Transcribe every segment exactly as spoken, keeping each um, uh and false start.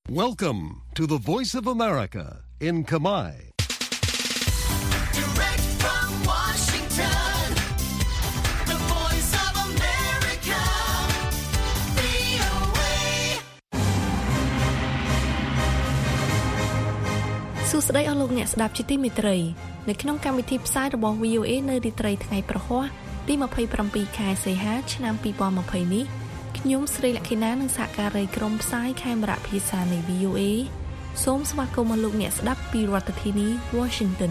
Welcome to the Voice of America in Khmer. Direct from Washington, the Voice of America, វី អូ เอសួស្តីអស់លោកអ្នកស្ដាប់ជាទីមេត្រីនៅក្នុងកម្មវិធីផ្សាយរបស់ វី អូ เอ នៅរាត្រីថ្ងៃប្រហ័សទីยี่สิบเจ็ดខែសីហាឆ្នាំยี่สิบยี่สิบនេះខ្ញុំស្រីលក្ខិណានិងសហការីក្រុមផ្សាយខេមរៈភាសានៃ វី អូ เอ សូមស្វាគមន៍មកលោកអ្នកស្ដាប់ពីរដ្ឋធានី Washington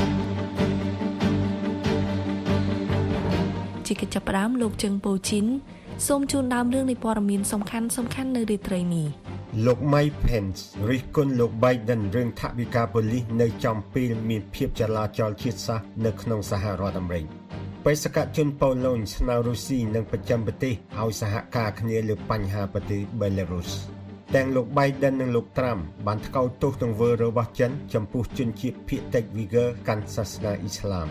ជាកិច្ចចាប់ផ្ដើមលោកជឹងប៉ូជីនសូមជូនដើមរឿងនៃព័ត៌មានសំខាន់សំខាន់នៅរាត្រីនេះលោក Mike Pence រិះគន់លោក Biden រឿងថវិកាប៉ូលីសនៅចំពេលមានភាពចលាចលជាតិសាសន៍នៅក្នុងសហរដ្ឋអាមេរិកបេសកជនប៉ូឡូញស្នើរុស្ស៊ីនិងប្រចាំប្រទេសឲ្យសហការគ្នាលើបញ្ហាប្រទេស Belarus ទាំងលោក Biden និងលោក Trump បានថ្កោលទោសទង្វើរបស់ចិនចំពោះជនជាតិភាគតិច Uyghur កាន់សាសនាអ៊ីស្លាម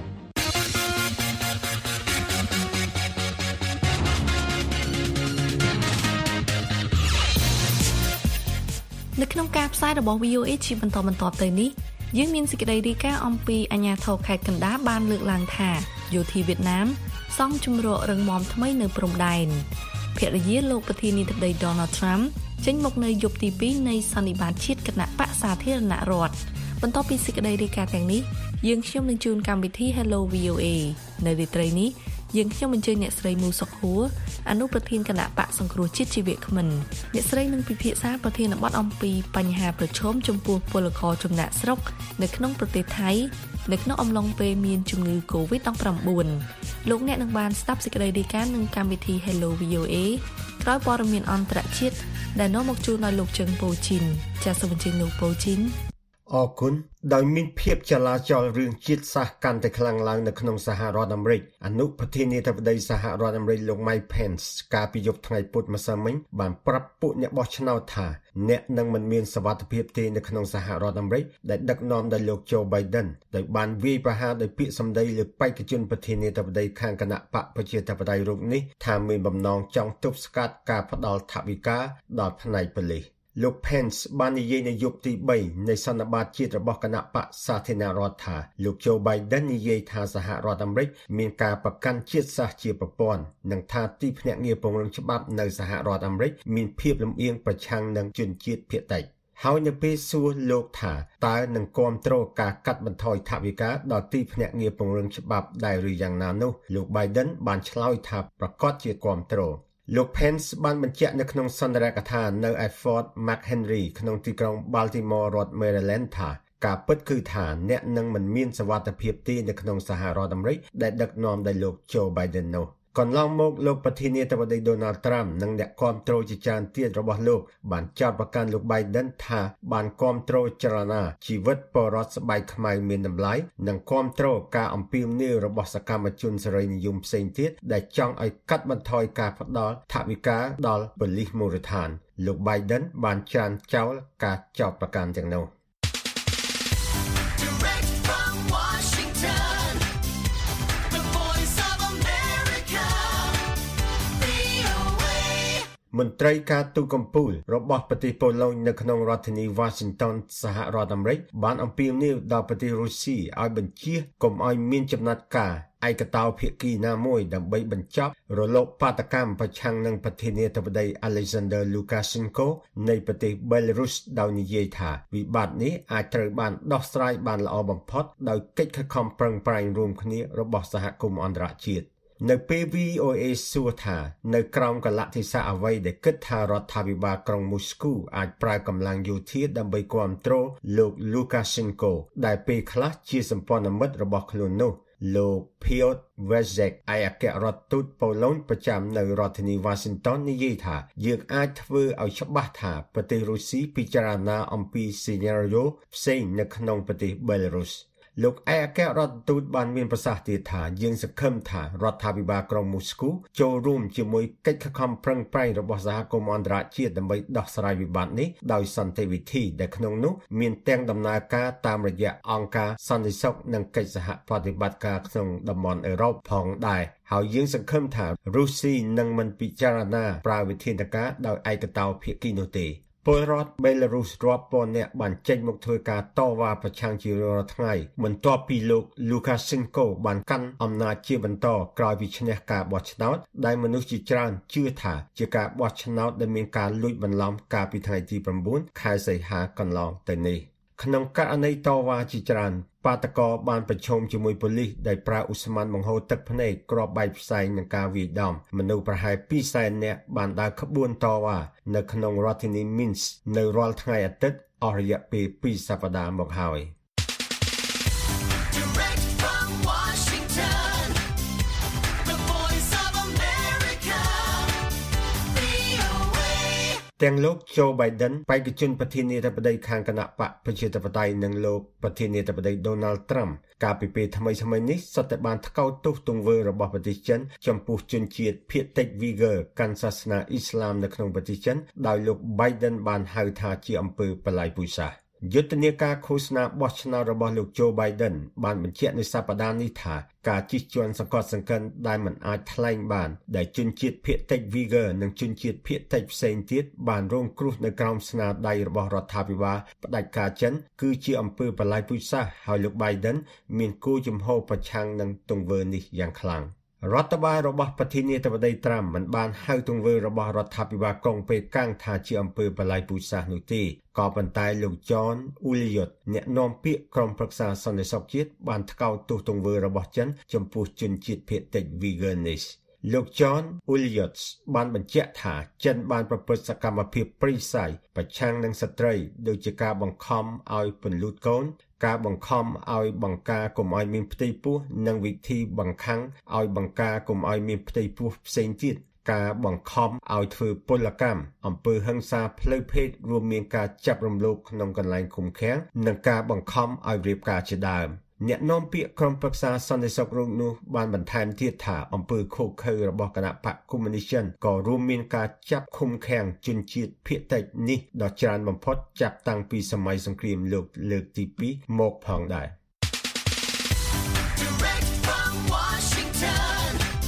នៅក្នុងការផ្សាយរបស់ វី អូ เอ ជាបន្តបន្ទាប់ទៅនេះយើងមានសេចក្តីរាយការណ៍អំពីអាជ្ញាធរខេត្តកណ្ដាលបានលើកឡើងថាយោធាវៀតណាមសង់ជំរករឹងមាំថ្មីនៅព្រំដែនភរិយាលោកប្រធានាធិបតី Donald Trump ចេញមកនៅយប់ទីពីរនៃសន្និបាតជាតិគណៈបកសាធារណរដ្ឋបន្ទាប់ពីសេចក្តីរាយការណ៍ទាំងនេះយើងខ្ញុំនឹងជូនកម្មវិធី Hello វី អូ เอ នៅរាត្រីនេះយើងខ្ញុំអញ្ជើញអ្នកស្រីមូសុខហួរអនុប្រធានគណៈបកសង្គ្រោះជាតិជីវគ្មិនអ្នកស្រីនឹងពិភាក្សាប្រធានបទអំពីបញ្ហាប្រឈមចំពោះពលករចំណាក់ស្រុកនៅក្នុងប្រទេសថៃនៅក្នុងអំឡុងពេលមានជំងឺ កូវីដ ដប់ប្រាំបួន លោកអ្នកនឹងបានស្ដាប់សេចក្តីរាយការណ៍នឹងកម្មវិធី Hello វី អូ เอ ក្រោយព័ត៌មានអន្តរជាតិដែលនាំមកជូនដល់លោកជឹងប៉ូជីនចាសសូមអញ្ជើញលោកប៉ូជីនអរគុណដោយមានភាពចលាចលរឿងជាតិសាសន៍កាន់តែខ្លាំងឡើងនៅក្នុងសហរដ្ឋអាមេរិកអនុប្រធានាធិបតីសហរដ្ឋអាមេរិកលោក Mike Pence កាលពីយប់ថ្ងៃពុធម្សិលមិញបានប្រាប់ពួកអ្នកបោះឆ្នោតថាអ្នកនឹងមិនមានសុវត្ថិភាពទេនៅក្នុងសហរដ្ឋអាមេរិកដែលដឹកនាំដោយលោក Joe Biden ដោយបានវាយប្រហារដោយពាក្យសម្ដីលើបេក្ខជនប្រធានាធិបតីខាងគណៈបកប្រជាធិបតេយ្យរូបនេះថាមានបំណងចង់ទប់ស្កាត់ការផ្ដាល់ថវិកាដល់ផ្នែកប៉ូលីសលោក Pence បាននិយាយនៅយប់ទីបីនៃសន្និបាតជាតិរបស់គណៈបកសាធារណរដ្ឋថាលោក Joe Biden និយាយថាសហរដ្ឋអាមេរិកមានការប្រកាន់ជាតិសាសន៍ជាប្រព័ន្ធនិងថាទីភ្នាក់ងារពង្រឹងច្បាប់នៅសហរដ្ឋអាមេរិកមានភាពលំអៀងប្រឆាំងនឹងជនជាតិភាគតិចហើយនៅពេលសួរលោកថាតើនឹងគ្រប់គ្រងការកាត់បន្ថយថវិកាដល់ទីភ្នាក់ងារពង្រឹងច្បាប់ដែរឬយ៉ាងណានោះលោក Biden បានឆ្លើយថាប្រកាសជាគ្រប់គ្រងលោក Pence បានបញ្ជាក់នៅក្នុងសន្ទរកថានៅឯ Fort McHenry ក្នុងទីក្រុង Baltimore រដ្ឋ Maryland ថាការពិតគឺថាអ្នកនឹងមិនមានសុវត្ថិភាពទេនៅក្នុងសហរដ្ឋអាមេរិកដែលដឹកនាំដោយលោក Joe Biden នោះកន្លងមកលោកប្រធានាធិបតី Donald Trump និងអ្នកគាំទ្រជាច្រើនទៀតរបស់លោកបានចោទប្រកាន់លោក Biden ថាបានគាំទ្រចលនាជីវិតពលរដ្ឋស្បែកខ្មៅមានតម្លៃនិងគាំទ្រការអំពាវនាវរបស់សកម្មជនសេរីនិយមផ្សេងទៀតដែលចង់ឲ្យកាត់បន្ថយការផ្ដល់ថវិកាដល់ប៉ូលីសមូលដ្ឋានលោក Biden បានចានចោលការចោទប្រកាន់ទាំងនោះមន្ត្រីការទូតកំពូលរបស់ប្រទេសប៉ូឡូញនៅក្នុងរដ្ឋធានី Washington សហរដ្ឋអាមេរិកបានអំពាវនាវដល់ប្រទេសរុស្ស៊ីឲ្យបញ្ជាកុំឲ្យមានចំណាត់ការឯកតោភាគីណាមួយដើម្បីបញ្ចប់រលកបាតកម្មប្រឆាំងនឹងប្រធានាធិបតី Alexander Lukashenko នៃប្រទេស Belarus ដោយនិយាយថាវិបត្តិនេះអាចត្រូវបានដោះស្រាយបានល្អបំផុតដោយកិច្ចខិតខំប្រឹងប្រែងរួមគ្នារបស់សហគមន៍អន្តរជាតិនៅពេល វី អូ เอ សួរថានៅក្រោមកលៈទេសៈអ្វីដែលគិតថារដ្ឋាភិបាលក្រុងមូស្គូអាចប្រើកម្លាំងយោធាដើម្បីគាំទ្រលោក Lukashenko ដែលពេលខ្លះជាសម្ព័ន្ធមិត្តរបស់ខ្លួននោះលោក Piotr Wojciech ឯកអគ្គរដ្ឋទូតប៉ូឡូញប្រចាំនៅរដ្ឋធានី Washington និយាយថាយើងអាចធ្វើឲ្យច្បាស់ថាប្រទេសរុស្ស៊ីពិចារណាអំពីសេណារីយ៉ូផ្សេងនៅក្នុងប្រទេស Belarusលោកឯកអគ្គរដ្ឋទូតបានមានប្រសាសន៍ទៀតថាយើងសង្ឃឹមថារដ្ឋាភិបាលក្រុងមូស្គូចូលរួមជាមួយកិច្ចខិតខំប្រឹងប្រែងរបស់សហគមន៍អន្តរជាតិដើម្បីដោះស្រាយវិបត្តិនេះដោយសន្តិវិធីដែលក្នុងនោះមានទាំងដំណើរការតាមរយៈអង្គការសន្តិសុខនិងកិច្ចសហប្រតិបត្តិការក្នុងតំបន់អឺរ៉ុបផងដែរហើយយើងសង្ឃឹមថារុស្ស៊ីនឹងមិនពិចារណាប្រើវិធានការដោយឯកតោភាគីនោះទេពលរដ្ឋ Belarus រាប់ពាន់នាក់បានចេញមកធ្វើការតវ៉ាប្រឆាំងជារាល់ថ្ងៃបន្ទាប់ពីលោក Lukashenko បានកាន់អំណាចជាបន្តក្រោយពីឈ្នះការបោះឆ្នោតដែលមនុស្សជាច្រើនជឿថាជាការបោះឆ្នោតដែលមានការលួចបន្លំកាលពីថ្ងៃទី9ខែសីហាកន្លងទៅនេះក្នុងករណីតវ៉ាជាច្រើនបាតកោបានប្រឈមជាមួយប៉ូលីសដែលប្រើឧស្ម័នបង្ហូរទឹកភ្នែកគ្រាប់បែកផ្សែងនឹងការវាយដំមនុស្សប្រហែលពីរសែននាក់បានដើរក្បួនតវ៉ានៅក្នុងរដ្ឋធានី Minsk នៅរាល់ថ្ងៃអាទិត្យអស់រយៈពេលពីរសប្តាហ៍មកហើយ Direct from Washington, the voice of America, វី អូ เอទាំងលោក Joe Biden បេក្ខជនប្រធានាធិបតីខាងគណៈបកប្រជាធិបតេយ្យនិងលោកប្រធានាធិបតី Donald Trump កាលពីពេលថ្មីៗនេះសុទ្ធតែបានថ្កោលទោសទង្វើរបស់ប្រទេសចិនចំពោះជនជាតិភាគតិច Uyghur កាន់សាសនាអ៊ីស្លាមនៅក្នុងប្រទេសចិនដោយលោក Biden បានហៅថាជាអំពើបល្ល័ង្កពូជសាសន៍យុទ្ធនាការឃោសនាបោះឆ្នោតរបស់លោក Joe Biden បានបញ្ជាក់នៅសប្តាហ៍នេះថាការជិះជាន់សង្កត់សង្កិនដែលមិនអាចថ្លែងបានដែលជនជាតិភាគតិច Uyghur និងជនជាតិភាគតិចផ្សេងទៀតបានរងគ្រោះនៅក្រោមស្នាដៃរបស់រដ្ឋាភិបាលផ្ដាច់ការចិនគឺជាអំពើបល្ល័ង្កពូជសាសន៍ហើយលោក Biden មានគោលជំហរប្រឆាំងនឹងទង្វើនេះយ៉ាងខ្លាំងរដ្ឋបាលរបស់ប្រធានាធិបតី Trump មិនបានហៅទង្វើរបស់រដ្ឋាភិបាលក្រុងប៉េកាំងថាជាអំពើបល្ល័ង្កពូជសាសន៍នោះទេក៏ប៉ុន្តែលោក John Uliot អ្នកនាំពាក្យក្រុមប្រឹក្សាសន្តិសុខជាតិបានថ្កោលទោសទង្វើរបស់ចិនចំពោះជនជាតិភាគតិច Uyghur នេះលោក John Uliot បានបញ្ជាក់ថាចិនបានប្រព្រឹត្តសកម្មភាពព្រាយផ្សាយប្រឆាំងនឹងស្ត្រីដូចជាការបង្ខំឲ្យពន្លូតកូនការបង្ខំឲ្យបង្ការកុំឲ្យមានផ្ទៃពោះនិងវិធីបង្ខាំងឲ្យបង្ការកុំឲ្យមានផ្ទៃពោះផ្សេងទៀតការបង្ខំឲ្យធ្វើពលកម្មអំពើហិង្សាផ្លូវភេទរួមមានការចាប់រំលោភក្នុងកន្លែងឃុំឃាំងនិងការបង្ខំឲ្យរៀបការជាដើមអ្នកនាំពាក្យក្រុមប្រឹក្សាសន្តិសុខរូបនោះបានបន្ថែមទៀតថាអំពើឃោរឃៅរបស់គណៈបកកុម្មុយនីសចិនក៏រួមមានការចាប់ឃុំឃាំងជនជាតិភាគតិចនេះដ៏ច្រើនបំផុតចាប់តាំងពីសម័យសង្គ្រាមលោកលើកទីពីរមកផងដែរ Direct from Washington,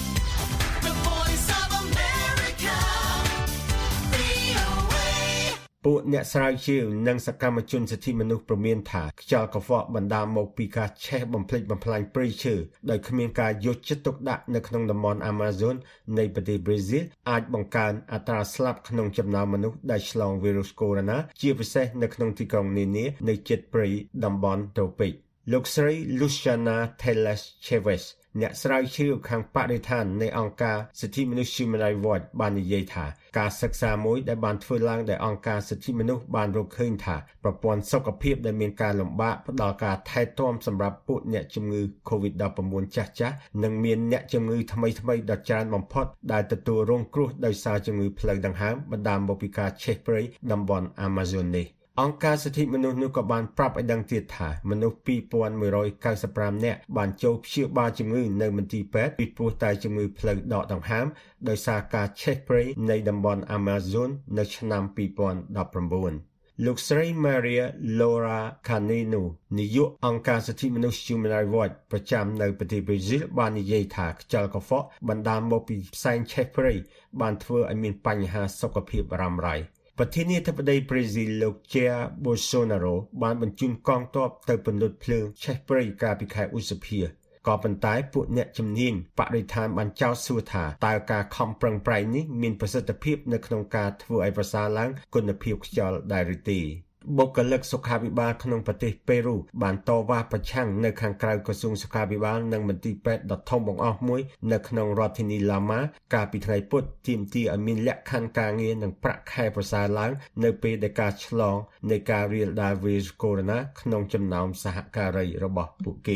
the voice of America, វី អូ เอពួកអ្នកស្រាវជ្រាវនិងសកម្មជនសិទ្ធិមនុស្សព្រមានថាខ្យល់កខ្វក់បណ្ដាលមកពីការឆេះបំផ្លិចបំផ្លាញព្រៃឈើដោយគ្មានការយកចិត្តទុកដាក់នៅក្នុងតំបន់ Amazon នៃប្រទេសប្រេស៊ីលអាចបង្កើនអត្រាស្លាប់ក្នុងចំណោមមនុស្សដែលឆ្លងវីរុសកូវីដ -ជាពិសេសនៅក្នុងទីក្រុងនានានៅជិតព្រៃតំបន់ត្រូពិកលោកស្រី Luciana Teles Chavez អ្នកស្រាវជ្រាវខាងបរិស្ថាននៃអង្គការសិទ្ធិមនុស្ស Human Rights Watch បាននិយាយថាការសិក្សាមួយដែលបានធ្វើឡើងដោយអង្គការសិទ្ធិមនុស្សបានរកឃើញថាប្រព័ន្ធសុខភាពដែលមានការលំបាកផ្ដល់ការថែទាំសម្រាប់ពួកអ្នកជំងឺ កូវីដ -19 ចាស់ៗនិងមានអ្នកជំងឺថ្មីៗដ៏ច្រើនបំផុតដែលទទួលរងគ្រោះដោយសារជំងឺផ្លូវដង្ហើមបណ្ដាលមកពីការឆេះព្រៃតំបន់ Amazon នេះអង្គការសិទ្ធិមនុស្សនោះក៏បានប្រាប់ឲ្យដឹងទៀតថាមនុស្សពីរពាន់មួយរយកៅសិបប្រាំនាក់បានចូលព្យាបាលជំងឺនៅមន្ទីរពេទ្យពីព្រោះតែជំងឺផ្លូវដកដង្ហើមដោយសារការឆេះព្រៃនៃតំបន់ Amazon នៅឆ្នាំពីរពាន់ដប់ប្រាំបួនលោកស្រី Maria Laura Canino នាយកអង្គការសិទ្ធិមនុស្ស Human Rights Watch ប្រចាំនៅប្រទេសប្រេស៊ីលបាននិយាយថាខ្យល់កខ្វក់បណ្ដាលមកពីផ្សែងឆេះព្រៃបានធ្វើឲ្យមានបញ្ហាសុខភាពរ៉ាំរ៉ៃប្រធានាធិបតីប្រេស៊ីលលោក Jair Bolsonaro បានបញ្ជូនកងទ័ពទៅពន្លត់ភ្លើងឆេះព្រៃកាលពីខែឧសភាក៏ប៉ុន្តែពួកអ្នកជំនាញបរិស្ថានបានចោទសួរថាតើការខំប្រឹងប្រែងនេះមានប្រសិទ្ធភាពនៅក្នុងការធ្វើឲ្យប្រសើរឡើងគុណភាពខ្យល់ដែរឬទេបុគ្គលិកសុខាភិបាលក្នុងប្រទេសប៉េរូបានតវ៉ាប្រឆាំងនៅខាងក្រៅក្រសួងសុខាភិបាលនិងមន្ទីរពេទ្យដ៏ធំបង្អស់មួយនៅក្នុងរដ្ឋធានីឡាម៉ាកាលពីថ្ងៃពុធទាមទារឲ្យមានលក្ខខណ្ឌការងារនិងប្រាក់ខែប្រសើរឡើងនៅពេលដែលការឆ្លងនៃការរាលដាលវីរុសកូវីដ -ក្នុងចំណោមសហការីរបស់ពួកគេ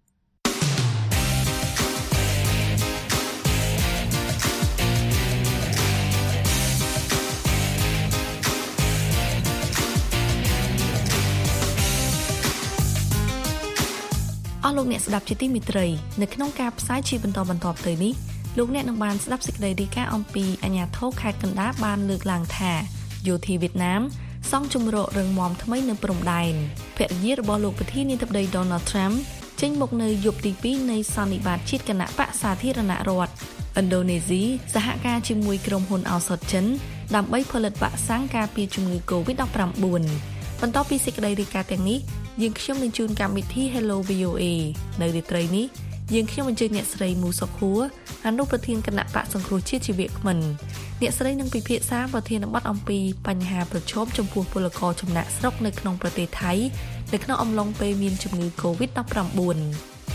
អស់លោកអ្នកស្ដាប់ជាទីមេត្រីនៅក្នុងការផ្សាយជាបន្តបន្ទាប់ទៅនេះលោកអ្នកនឹងបានស្ដាប់សេចក្តីរាយការណ៍អំពីអាជ្ញាធរខេត្តកណ្ដាលបានលើកឡើងថាយោធាវៀតណាមសង់ជំរករឹងមាំថ្មីនៅព្រំដែនភរិយារបស់លោកប្រធានាធិបតី Donald Trump ចេញមកនៅយប់ទីពីរនៃសន្និបាតជាតិគណៈបកសាធារណរដ្ឋឥណ្ឌូនេស៊ីសហការជាមួយក្រុមហ៊ុនឱសថចិនដើម្បីផលិតវ៉ាក់សាំងការពារជំងឺ COVID ដប់ប្រាំបួន បន្ទាប់ពីសេចក្តីរាយការណ៍ទាំងនេះយើងខ្ញុំនឹងជូនកម្មវិធី Hello វី អូ เอ នៅរាត្រីនេះយើងខ្ញុំអញ្ជើញអ្នកស្រីមូសុខួរអនុប្រធានគណៈបកសង្គ្រោះជាតិជីវៈក្មិនអ្នកស្រីនឹងពិភាក្សាប្រធានបទអំពីបញ្ហាប្រឈមចំពោះពលករចំណាក់ស្រុកនៅក្នុងប្រទេសថៃនៅក្នុងអំឡុងពេលមានជំងឺ COVID ដប់ប្រាំបួន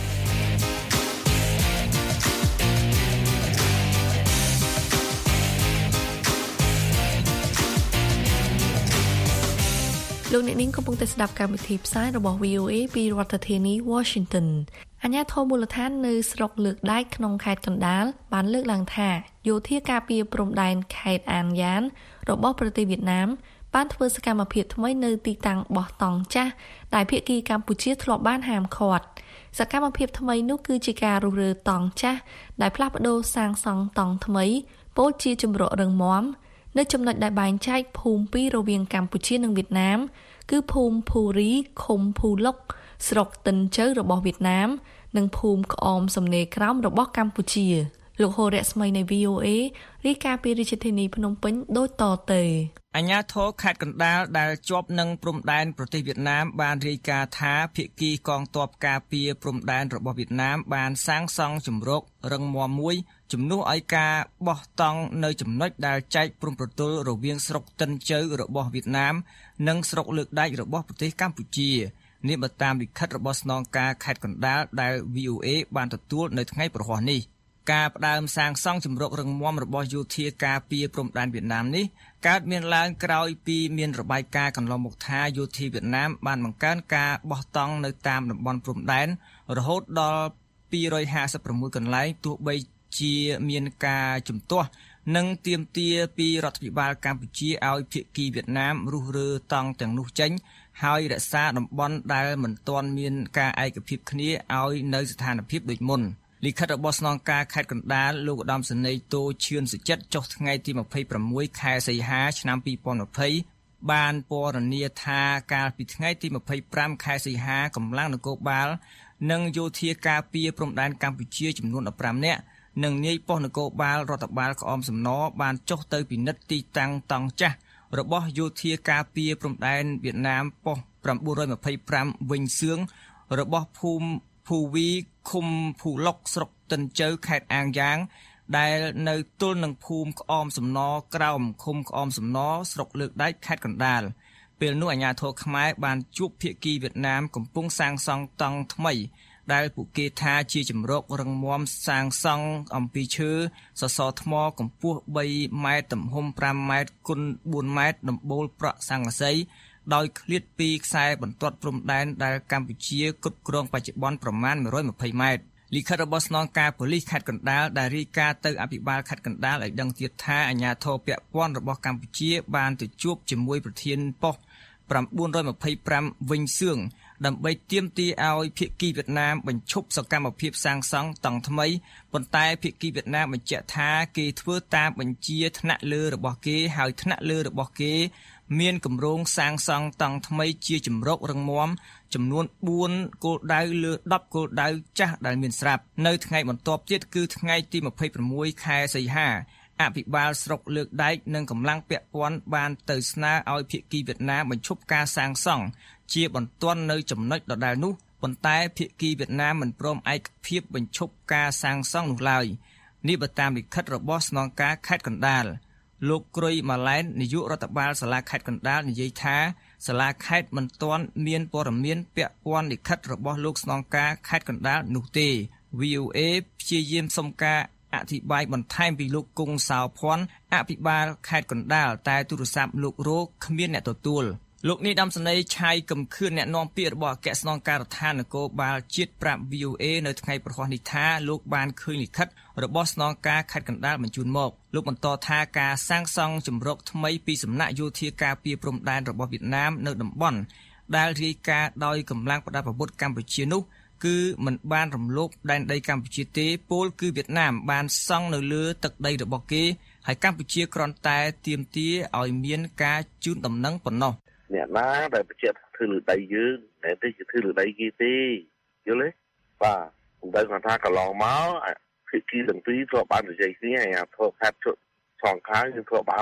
លោកអ្នកនាងកំពុងតែស្ដាប់កម្មវិធីផ្សាយរបស់ វី អូ เอ ពីរដ្ឋធានី Washington អាជ្ញាធរមូលដ្ឋាននៅស្រុកលើកដែកក្នុងខេត្តកណ្ដាលបានលើកឡើងថាយោធាការពារព្រំដែនខេត្តអានយ៉ានរបស់ប្រទេសវៀតណាមបានធ្វើសកម្មភាពថ្មីនៅទីតាំងបោះតង់ចាស់ដែលភាគីកម្ពុជាធ្លាប់បានហាមឃាត់សកម្មភាពថ្មីនោះគឺជាការរុះរើតង់ចាស់ដែលផ្លាស់ប្ដូរសាងសង់តង់ថ្មីពោលជាជំរករឹងមាំនៅចំណុចដែលបែងចែកភូមិពីររវាងកម្ពុជានិងវៀតណាមគឺភូមិភូរីឃុំភូលុកស្រុកតិនជើរបស់វៀតណាមនិងភូមិក្អមសំណេរក្រោមរបស់កម្ពុជាលោកហូរៈស្មីនៃ វី អូ เอ រាយការណ៍ពីរាជធានីភ្នំពេញដូចតទៅអាជ្ញាធរខេត្តកណ្ដាលដែលជាប់នឹងព្រំដែនប្រទេសវៀតណាមបានរាយការណ៍ថាភាគីកងទ័ពការពារព្រំដែនរបស់វៀតណាមបានសាងសង់ជំរករឹងមាំមួយជំនួសឲ្យការបោះតង់នៅចំណុចដែលចែកព្រំប្រទល់រវាងស្រុកតិនជើរបស់វៀតណាមនិងស្រុកលើកដែករបស់ប្រទេសកម្ពុជានេះបើតាមលិខិតរបស់ស្នងការខេត្តកណ្ដាលដែល វី អូ เอ បានទទួលនៅថ្ងៃប្រហ័សនេះការផ្ដើមសាងសង់ជំរករឹងមាំរបស់យោធាការពារព្រំដែនវៀតណាមនេះកើតមានឡើងក្រោយពីមានរបាយការណ៍កន្លងមកថាយោធាវៀតណាមបានបង្កើនការបោះតង់នៅតាមតំបន់ព្រំដែនរហូតដល់ពីររយហាសិបប្រាំមួយកន្លែងទោះបីជាមានការជំទាស់និងទាមទារពីរដ្ឋាភិបាលកម្ពុជាឲ្យភាគីវៀតណាមរុះរើតង់ទាំងនោះចេញហើយរក្សាតំបន់ដែលមិនទាន់មានការឯកភាពគ្នាឲ្យនៅស្ថានភាពដូចមុនលិខិតរបស់ស្នងការខេត្តកណ្ដាលលោកឧត្តមសេនីយ៍តូឈឿនសុចិត្តចុះថ្ងៃទីម្ភៃប្រាំមួយខែសីហាឆ្នាំពីរពាន់ยี่สิบបានពណ៌នាថាកាលពីថ្ងៃទីម្ភៃប្រាំខែសីហាកម្លាំងនគរបាលនិងយោធាការពារព្រំដែនកម្ពុជាចំនួនដប់ប្រាំនាក់និងនាយប៉ុស្តិ៍នគរបាលរដ្ឋបាលក្អមសំណរបានចុះទៅពិនិត្យទីតាំងតង់ចាស់របស់យោធាការពារព្រំដែនវៀតណាមប៉ុស្តិ៍៩២៥វិញសឿងរបស់ភូមិភូវីឃុំភូលុកស្រុកតិនជើខេត្តអាងយ៉ាងដែលនៅទល់នឹងភូមិក្អមសំណរក្រោមឃុំក្អមសំណរស្រុកលើកដែកខេត្តកណ្ដាលពេលនោះអាជ្ញាធរខ្មែរបានជួបភាគីវៀតណាមកំពុងសាងសង់តង់ថ្មីដែលពួកគេថាជាជំរករឹងមាំសាងសង់អំពីឈើសសរថ្មកម្ពស់បីម៉ែត្រទំហំប្រាំម៉ែត្រគុណបួនម៉ែត្រដំបូលប្រក់ស័ង្កសីដោយឃ្លាតពីខ្សែបន្ទាត់ព្រំដែនដែលកម្ពុជាគ្រប់គ្រងបច្ចុប្បន្នប្រមាណមួយរយម្ភៃម៉ែត្រលិខិតរបស់ស្នងការប៉ូលីសខេត្តកណ្ដាលដែលរាយការណ៍ទៅអភិបាលខេត្តកណ្ដាលឲ្យដឹងទៀតថាអាជ្ញាធរពាក់ព័ន្ធរបស់កម្ពុជាបានទៅជួបជាមួយប្រធានប៉ុស្តិ៍៩២៥វិញសឿងដើម្បីទាមទារឲ្យភាគីវៀតណាមបញ្ឈប់សកម្មភាពសាងសង់តង់ថ្មីប៉ុន្តែភាគីវៀតណាមបញ្ជាក់ថាគេធ្វើតាមបញ្ជាថ្នាក់លើរបស់គេហើយថ្នាក់លើរបស់គេមានគម្រោងសាងសង់តង់ថ្មីជាជំរករឹងមាំចំនួនបួនគោលដៅលើដប់គោលដៅចាស់ដែលមានស្រាប់នៅថ្ងៃបន្ទាប់ទៀតគឺថ្ងៃទីម្ភៃប្រាំមួយខែសីហាអភិបាលស្រុកលើកដែកនិងកម្លាំងពាក់ព័ន្ធបានទៅស្នើឲ្យភាគីវៀតណាមបញ្ឈប់ការសាងសង់ជាបន្ទាន់នៅចំណុចដដែលនោះប៉ុន្តែភាគីវៀតណាមមិនព្រមឯកភាពបញ្ឈប់ការសាងសង់នោះឡើយនេះបើតាមលិខិតរបស់ស្នងការខេត្តកណ្ដាលលោកគ្រុយម៉ាឡែននាយករដ្ឋបាលសាលាខេត្តកណ្ដាលនិយាយថាសាលាខេត្តមិនទាន់មានព័ត៌មានពាក់ព័ន្ធលិខិតរបស់លោកស្នងការខេត្តកណ្ដាលនោះទេ វី អូ เอ ព្យាយាមសុំការអធិប្បាយបន្ថែមពីលោកគង់សោភ័ណ្ឌអភិបាលខេត្តកណ្ដាលតែទូរស័ព្ទលោករកគ្មានអ្នកទទួលលោកនាយដំសនេយឆៃកំខឿនអ្នកនាំពាក្យរបស់អគ្គស្នងការដ្ឋាននគរបាលជាតិប្រាប់ វី អូ เอ នៅថ្ងៃប្រហ័សនេះថាលោកបានឃើញលិខិតរបស់ស្នងការខេត្តកណ្ដាលបញ្ជូនមកលោកបន្តថាការសាងសង់ជំរកថ្មីពីសំណាក់យោធាការពារព្រំដែនរបស់វៀតណាមនៅតំបន់ដែលរាយការណ៍ដោយកម្លាំងប្រដាប់អាវុធកម្ពុជានោះគឺមិនបានរំលោភដែនដីកម្ពុជាទេពលគឺវៀតណាមបានសង់នៅលើទឹកដីរបស់គេហើយកម្ពុជាគ្រាន់តែទាមទារឲ្យមានការជូនដំណឹងប៉ុណ្ណោះអ្នកណាដែលបញ្ជាក់ធ្វើលើដីយើងតែទៅធ្វើលើដីគេទេយល់ទេបាទผมដឹងថាកន្លងមកភាគីទាំងពីរធ្លាប់បាននិយាយគ្នាអាធរខាត់ឈុតសងខាងយើងធ្លាប់បាន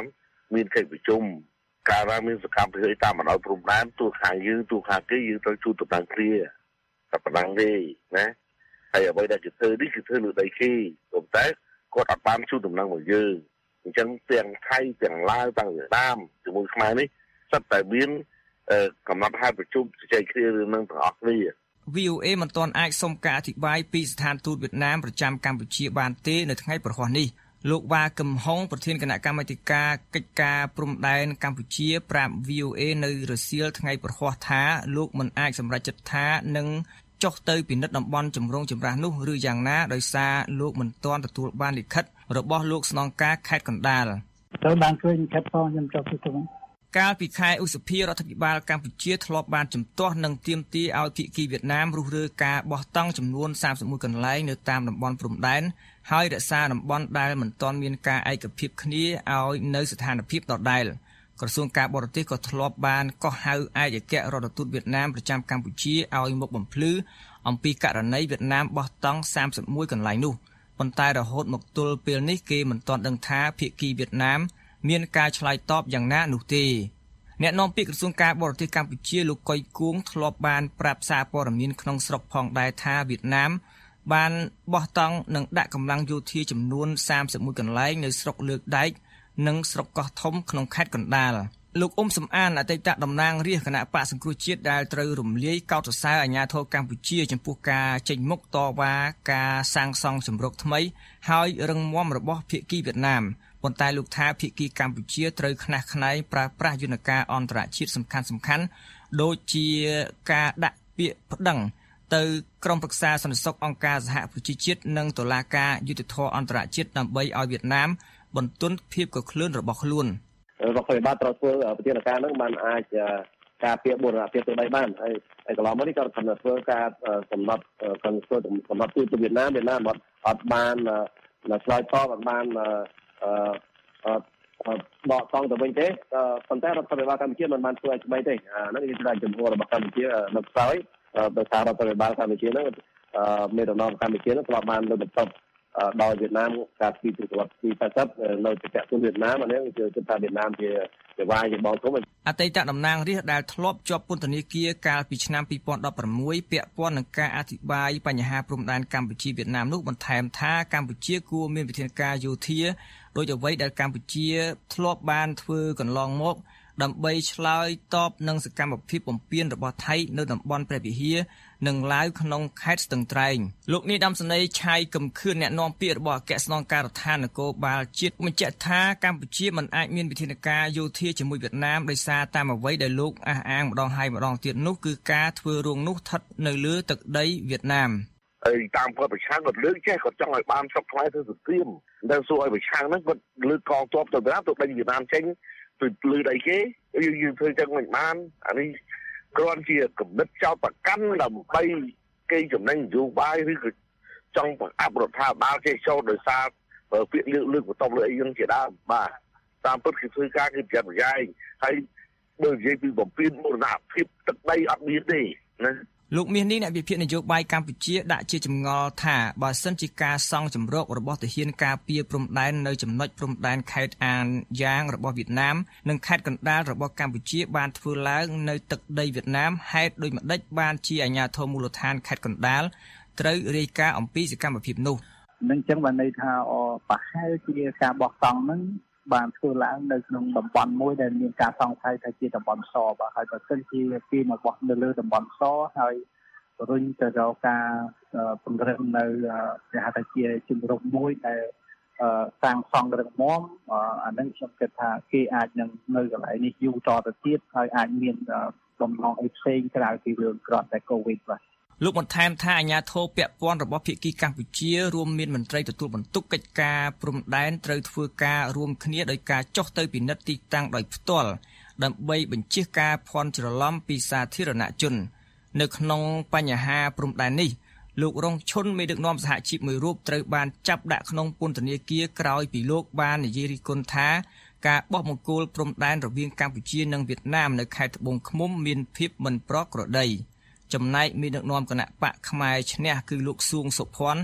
មានកិច្ចប្រជុំកាលណាមានសកម្មភាពតាមបណ្ដោយព្រំដែនទូខាងយើងទូខាងគេយើងត្រូវជួបតំណែងគ្នាតែប៉ុណ្ណឹងទេណាហើយអ្វីដែលគេធ្វើនេះគឺធ្វើលើដីគេប៉ុន្តែគាត់អត់បានជួបតំណែងមកយើងអញ្ចឹងទាំងថៃទាំងឡាវទាំងវៀតណាមជាមួយខ្មែរនេះសិតតែមានកំណត់ហេតុប្រជុំជជែកគ្នារឿងនឹងទាំងអស់គ្នា V O A មិនទាន់អាចសុំការអធិប្បាយពីស្ថានទូតវៀតណាមប្រចាំកម្ពុជាបានទេនៅថ្ងៃប្រហ័សនេះលោកវ៉ាកឹមហុងប្រធានគណៈកម្មាធិការកិច្ចការព្រំដែនកម្ពុជាប្រាប់ V O A នៅរសៀលថ្ងៃប្រហ័សថាលោកមិនអាចសម្រេចចិត្តថានឹងចុះទៅពិនិត្យតំបន់ចម្រងចម្រាស់នោះឬយ៉ាងណាដោយសារលោកមិនទាន់ទទួលបានលិខិតរបស់លោកស្នងការខេត្តកណ្ដាលទៅបានឃើញលិខិតផងខ្ញុំចុះទៅទៅកាលពីខែឧសភារដ្ឋាភិបាលកម្ពុជាធ្លាប់បានជំទាស់និងទាមទារឲ្យភាគីវៀតណាមរុះរើការបោះតង់ចំនួនសាមសិបមួយកន្លែងនៅតាមតំបន់ព្រំដែនហើយរក្សាតំបន់ដែលមិនទាន់មានការឯកភាពគ្នាឲ្យនៅស្ថានភាពដដែលក្រសួងការបរទេសក៏ធ្លាប់បានកោះហៅឯកអគ្គរដ្ឋទូតវៀតណាមប្រចាំកម្ពុជាឲ្យមកបំភ្លឺអំពីករណីវៀតណាមបោះតង់សាមសិបមួយកន្លែងនោះប៉ុន្តែរហូតមកទល់ពេលនេះគេមិនទាន់ដឹងថាភាគីវៀតណាមមានការឆ្លើយតបយ៉ាងណានោះទេអ្នកនាំពាក្យក្រសួងការបរទេសកម្ពុជាលោកកុយគួងធ្លាប់បានប្រាប់សារព័ត៌មានក្នុងស្រុកផងដែរថាវៀតណាមបានបោះតង់និងដាក់កម្លាំងយោធាចំនួនសាមសិបមួយកន្លែងនៅស្រុកលើកដែកនិងស្រុកកោះធំក្នុងខេត្តកណ្ដាលលោកអ៊ុំសំអានអតីតតំណាងរាជគណៈបកសង្គ្រោះជាតិដែលត្រូវរំលាយកោតសរសើរអាជ្ញាធរកម្ពុជាចំពោះការចេញមុខតវ៉ាការសាងសង់ជំរកថ្មីហើយរឹងមាំរបស់ភាគីវៀតណាមប៉ុន្តែលោកថាភាគីកម្ពុជាត្រូវខ្នះខ្នែងប្រើប្រាស់យន្តការអន្តរជាតិសំខាន់សំខាន់ដូចជាការដាក់ពាក្យប្តឹងទៅក្រុមប្រឹក្សាសន្តិសុខអង្គការសហប្រជាជាតិនិងតុលាការយុត្តិធម៌អន្តរជាតិដើម្បីឲ្យវៀតណាមបន្ទន់ភាពកក្លឿនរបស់ខ្លួនរដ្ឋាភិបាលត្រូវធ្វើប្រតិបត្តិការនឹងបានអាចការពារបូរណភាពទៅដីបានហើយកន្លងមកនេះក៏ខំធ្វើការកំណត់កំណត់កំណត់ទូទៅវៀតណាមវៀតណាមអត់អត់បានឆ្លើយតបអត់បានអឺបកតង់ទៅវិញទេប៉ុន្តែរដ្ឋាភិបាលកម្ពុជាមិនបានធ្វើឲ្យស្បីទេអាហ្នឹងគឺថាចំហរបស់កម្ពុជានៅក្រោយដោយសាររដ្ឋាភិបាលកម្ពុជាហ្នឹងមេដឹកនាំកម្ពុជាហ្នឹងធ្លាប់បានលើកបន្ទប់ដល់វៀតណាមកាលពីទសវត្សរ៍ទីแปดสิบនៅប្រទេសវៀតណាមអានេះគឺគិតថាវៀតណាមជាជាវាយជាបងធំអតីតតំណាងរាស្ត្រដែលធ្លាប់ជាប់ពន្ធនាគារកាលពីឆ្នាំពីរពាន់ដប់ប្រាំមួយពាក់ព័ន្ធនឹងការអធិប្បាយបញ្ហាព្រំដែនកម្ពុជាវៀតណាមនោះបន្ថែមថាកម្ពុជាគួរមានវិធានការយោធាដោយអ្វីដែលកម្ពុជាធ្លាប់បានធ្វើកន្លងមកដើម្បីឆ្លើយតបនឹងសកម្មភាពបំពានរបស់ថៃនៅតំបន់ព្រះវិហារនិងឡាវក្នុងខេត្តស្ទឹងត្រែងលោកនាយដំសនីឆៃកំខឿនអ្នកនាំពាក្យរបស់អគ្គស្នងការដ្ឋាននគរបាលជាតិបញ្ជាក់ថាកម្ពុជាមិនអាចមានវិធានការយោធាជាមួយវៀតណាមដោយសារតាមអ្វីដែលលោកអះអាងម្ដងហើយម្ដងទៀតនោះគឺការធ្វើរងនោះស្ថិតនៅលើទឹកដីវៀតណាមហើយតាមគាត់ប្រឆាំងគាត់លើកចេះគាត់ចង់ឲ្យបានស្រុកខ្មែរទៅសង្គ្រាមតែសួរឲ្យប្រឆាំងហ្នឹងគាត់លើកកងទ័ពទៅណាទៅដេញវៀតណាមចេញទៅលើដីគេយើងយើងធ្វើចឹងមិនបានអានេះគ្រាន់ជាកំណត់ចោតប្រកាន់ដើម្បីគេចំណេញនយោបាយឬក៏ចង់បង្អាប់រដ្ឋាភិបាលចេះចូលដោយសារពាក្យលើកលើកបន្ទប់លើអីយើងជាដើមបាទតាមពិតគឺធ្វើការគឺប្រយ័ត្នប្រយែងហើយបើនិយាយពីបំពេញមរណភាពទឹកដីអត់មានទេណាលោកមាសនេះអ្នកវិភាគនយោបាយកម្ពុជាដាក់ជាចម្ងល់ថាបើសិនជាការសង់ជំរករបស់ទាហានការពារព្រំដែននៅចំណុចព្រំដែនខេត្តអានយ៉ាងរបស់វៀតណាមនិងខេត្តកណ្ដាលរបស់កម្ពុជាបានធ្វើឡើងនៅទឹកដីវៀតណាមហេតុដូចម្ដេចបានជាអាជ្ញាធរមូលដ្ឋានខេត្តកណ្ដាលត្រូវរាយការណ៍អំពីសកម្មភាពនោះនឹងចឹងបានន័យថាប្រហែលជាការបោះតង់ហ្នឹងបានធ្វើឡើងនៅក្នុងតំបន់មួយដែលមានការសង្ស័យថាជាតំបន់សបាទហើយបើសិនជាពីមកបោះនៅលើតំបន់សហើយរុញទៅរកការពង្រឹងនៅគេហៅថាជាជំរកមួយដែលសាងសង់រឹងមាំអានឹងខ្ញុំគិតថាគេអាចនឹងនៅកន្លែងនេះយូរតទៅទៀតហើយអាចមានបំណងអីផ្សេងក្រៅពីរឿងគ្រាន់តែកូវីដបាទលោកបន្ថែមថាអាជ្ញាធរពាក់ព័ន្ធរបស់ភាគីកម្ពុជារួមមានមន្ត្រីទទួលបន្ទុកកិច្ចការព្រំដែនត្រូវធ្វើការរួមគ្នាដោយការចុះទៅពិនិត្យទីតាំងដោយផ្ទាល់ដើម្បីបញ្ជៀសការភ័ន្តច្រឡំពីសាធារណជននៅក្នុងបញ្ហាព្រំដែននេះលោករងឈុនមេដឹកនាំសហជីពមួយរូបត្រូវបានចាប់ដាក់ក្នុងពន្ធនាគារក្រោយពីលោកបាននិយាយរិះគន់ថាការបោះបង្គោលព្រំដែនរវាងកម្ពុជានិងវៀតណាមនៅខេត្តត្បូងឃ្មុំមានភាពមិនប្រក្រតីចំណែកមានដឹកនាំគណៈបកខ្មែរឈ្នះគឺលោកសួងសុភ័ណ្ឌ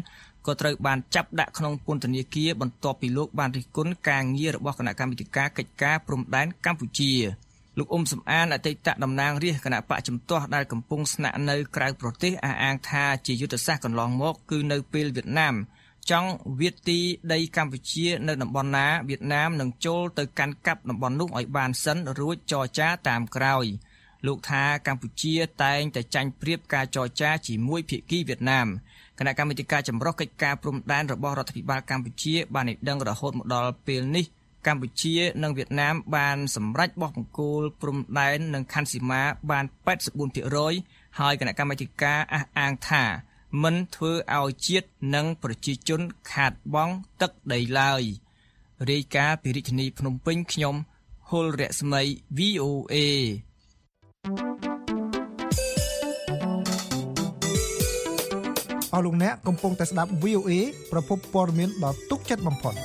ក៏ត្រូវបានចាប់ដាក់ក្នុងពន្ធនាគារបន្ទាប់ពីលោកបានរិះគន់ការងាររបស់គណៈកម្មាធិការកិច្ចការព្រំដែនកម្ពុជាលោកអ៊ុំសំអានអតីតតំណាងរាស្ត្រគណៈបកជំទាស់ដែលកំពុងស្នាក់នៅក្រៅប្រទេសអះអាងថាជាយុទ្ធសាស្ត្រកន្លងមកគឺនៅពេលវៀតណាមចង់វាយទីដីកម្ពុជានៅតំបន់ណាវៀតណាមនឹងចូលទៅកាន់កាប់តំបន់នោះឲ្យបានសិនរួចចរចាតាមក្រោយលោកថាកម្ពុជាតែងតែចាញ់ប្រៀបការចរចាជាមួយភាគីវៀតណាមគណៈកម្មាធិការចម្រុះកិច្ចការព្រំដែនរបស់រដ្ឋាភិបាលកម្ពុជាបានឲ្យដឹងរហូតមកដល់ពេលនេះកម្ពុជានិងវៀតណាមបានសម្រេចបោះបង្គោលព្រំដែននិងខណ្ឌសីមាបាន八十四ភាគរយ ហើយគណៈកម្មាធិការអះអាងថាមិនធ្វើឲ្យជាតិនិងប្រជាជនខាតបង់ទឹកដីឡើយរាយការណ៍ពីរាជធានីភ្នំពេញខ្ញុំហុលរស្មី វី អូ เอអស់លោកអ្នកកំពុងតែស្ដាប់ វី អូ เอ ប្រភពព័ត៌មានដ៏ទុកចិត្តបំផុត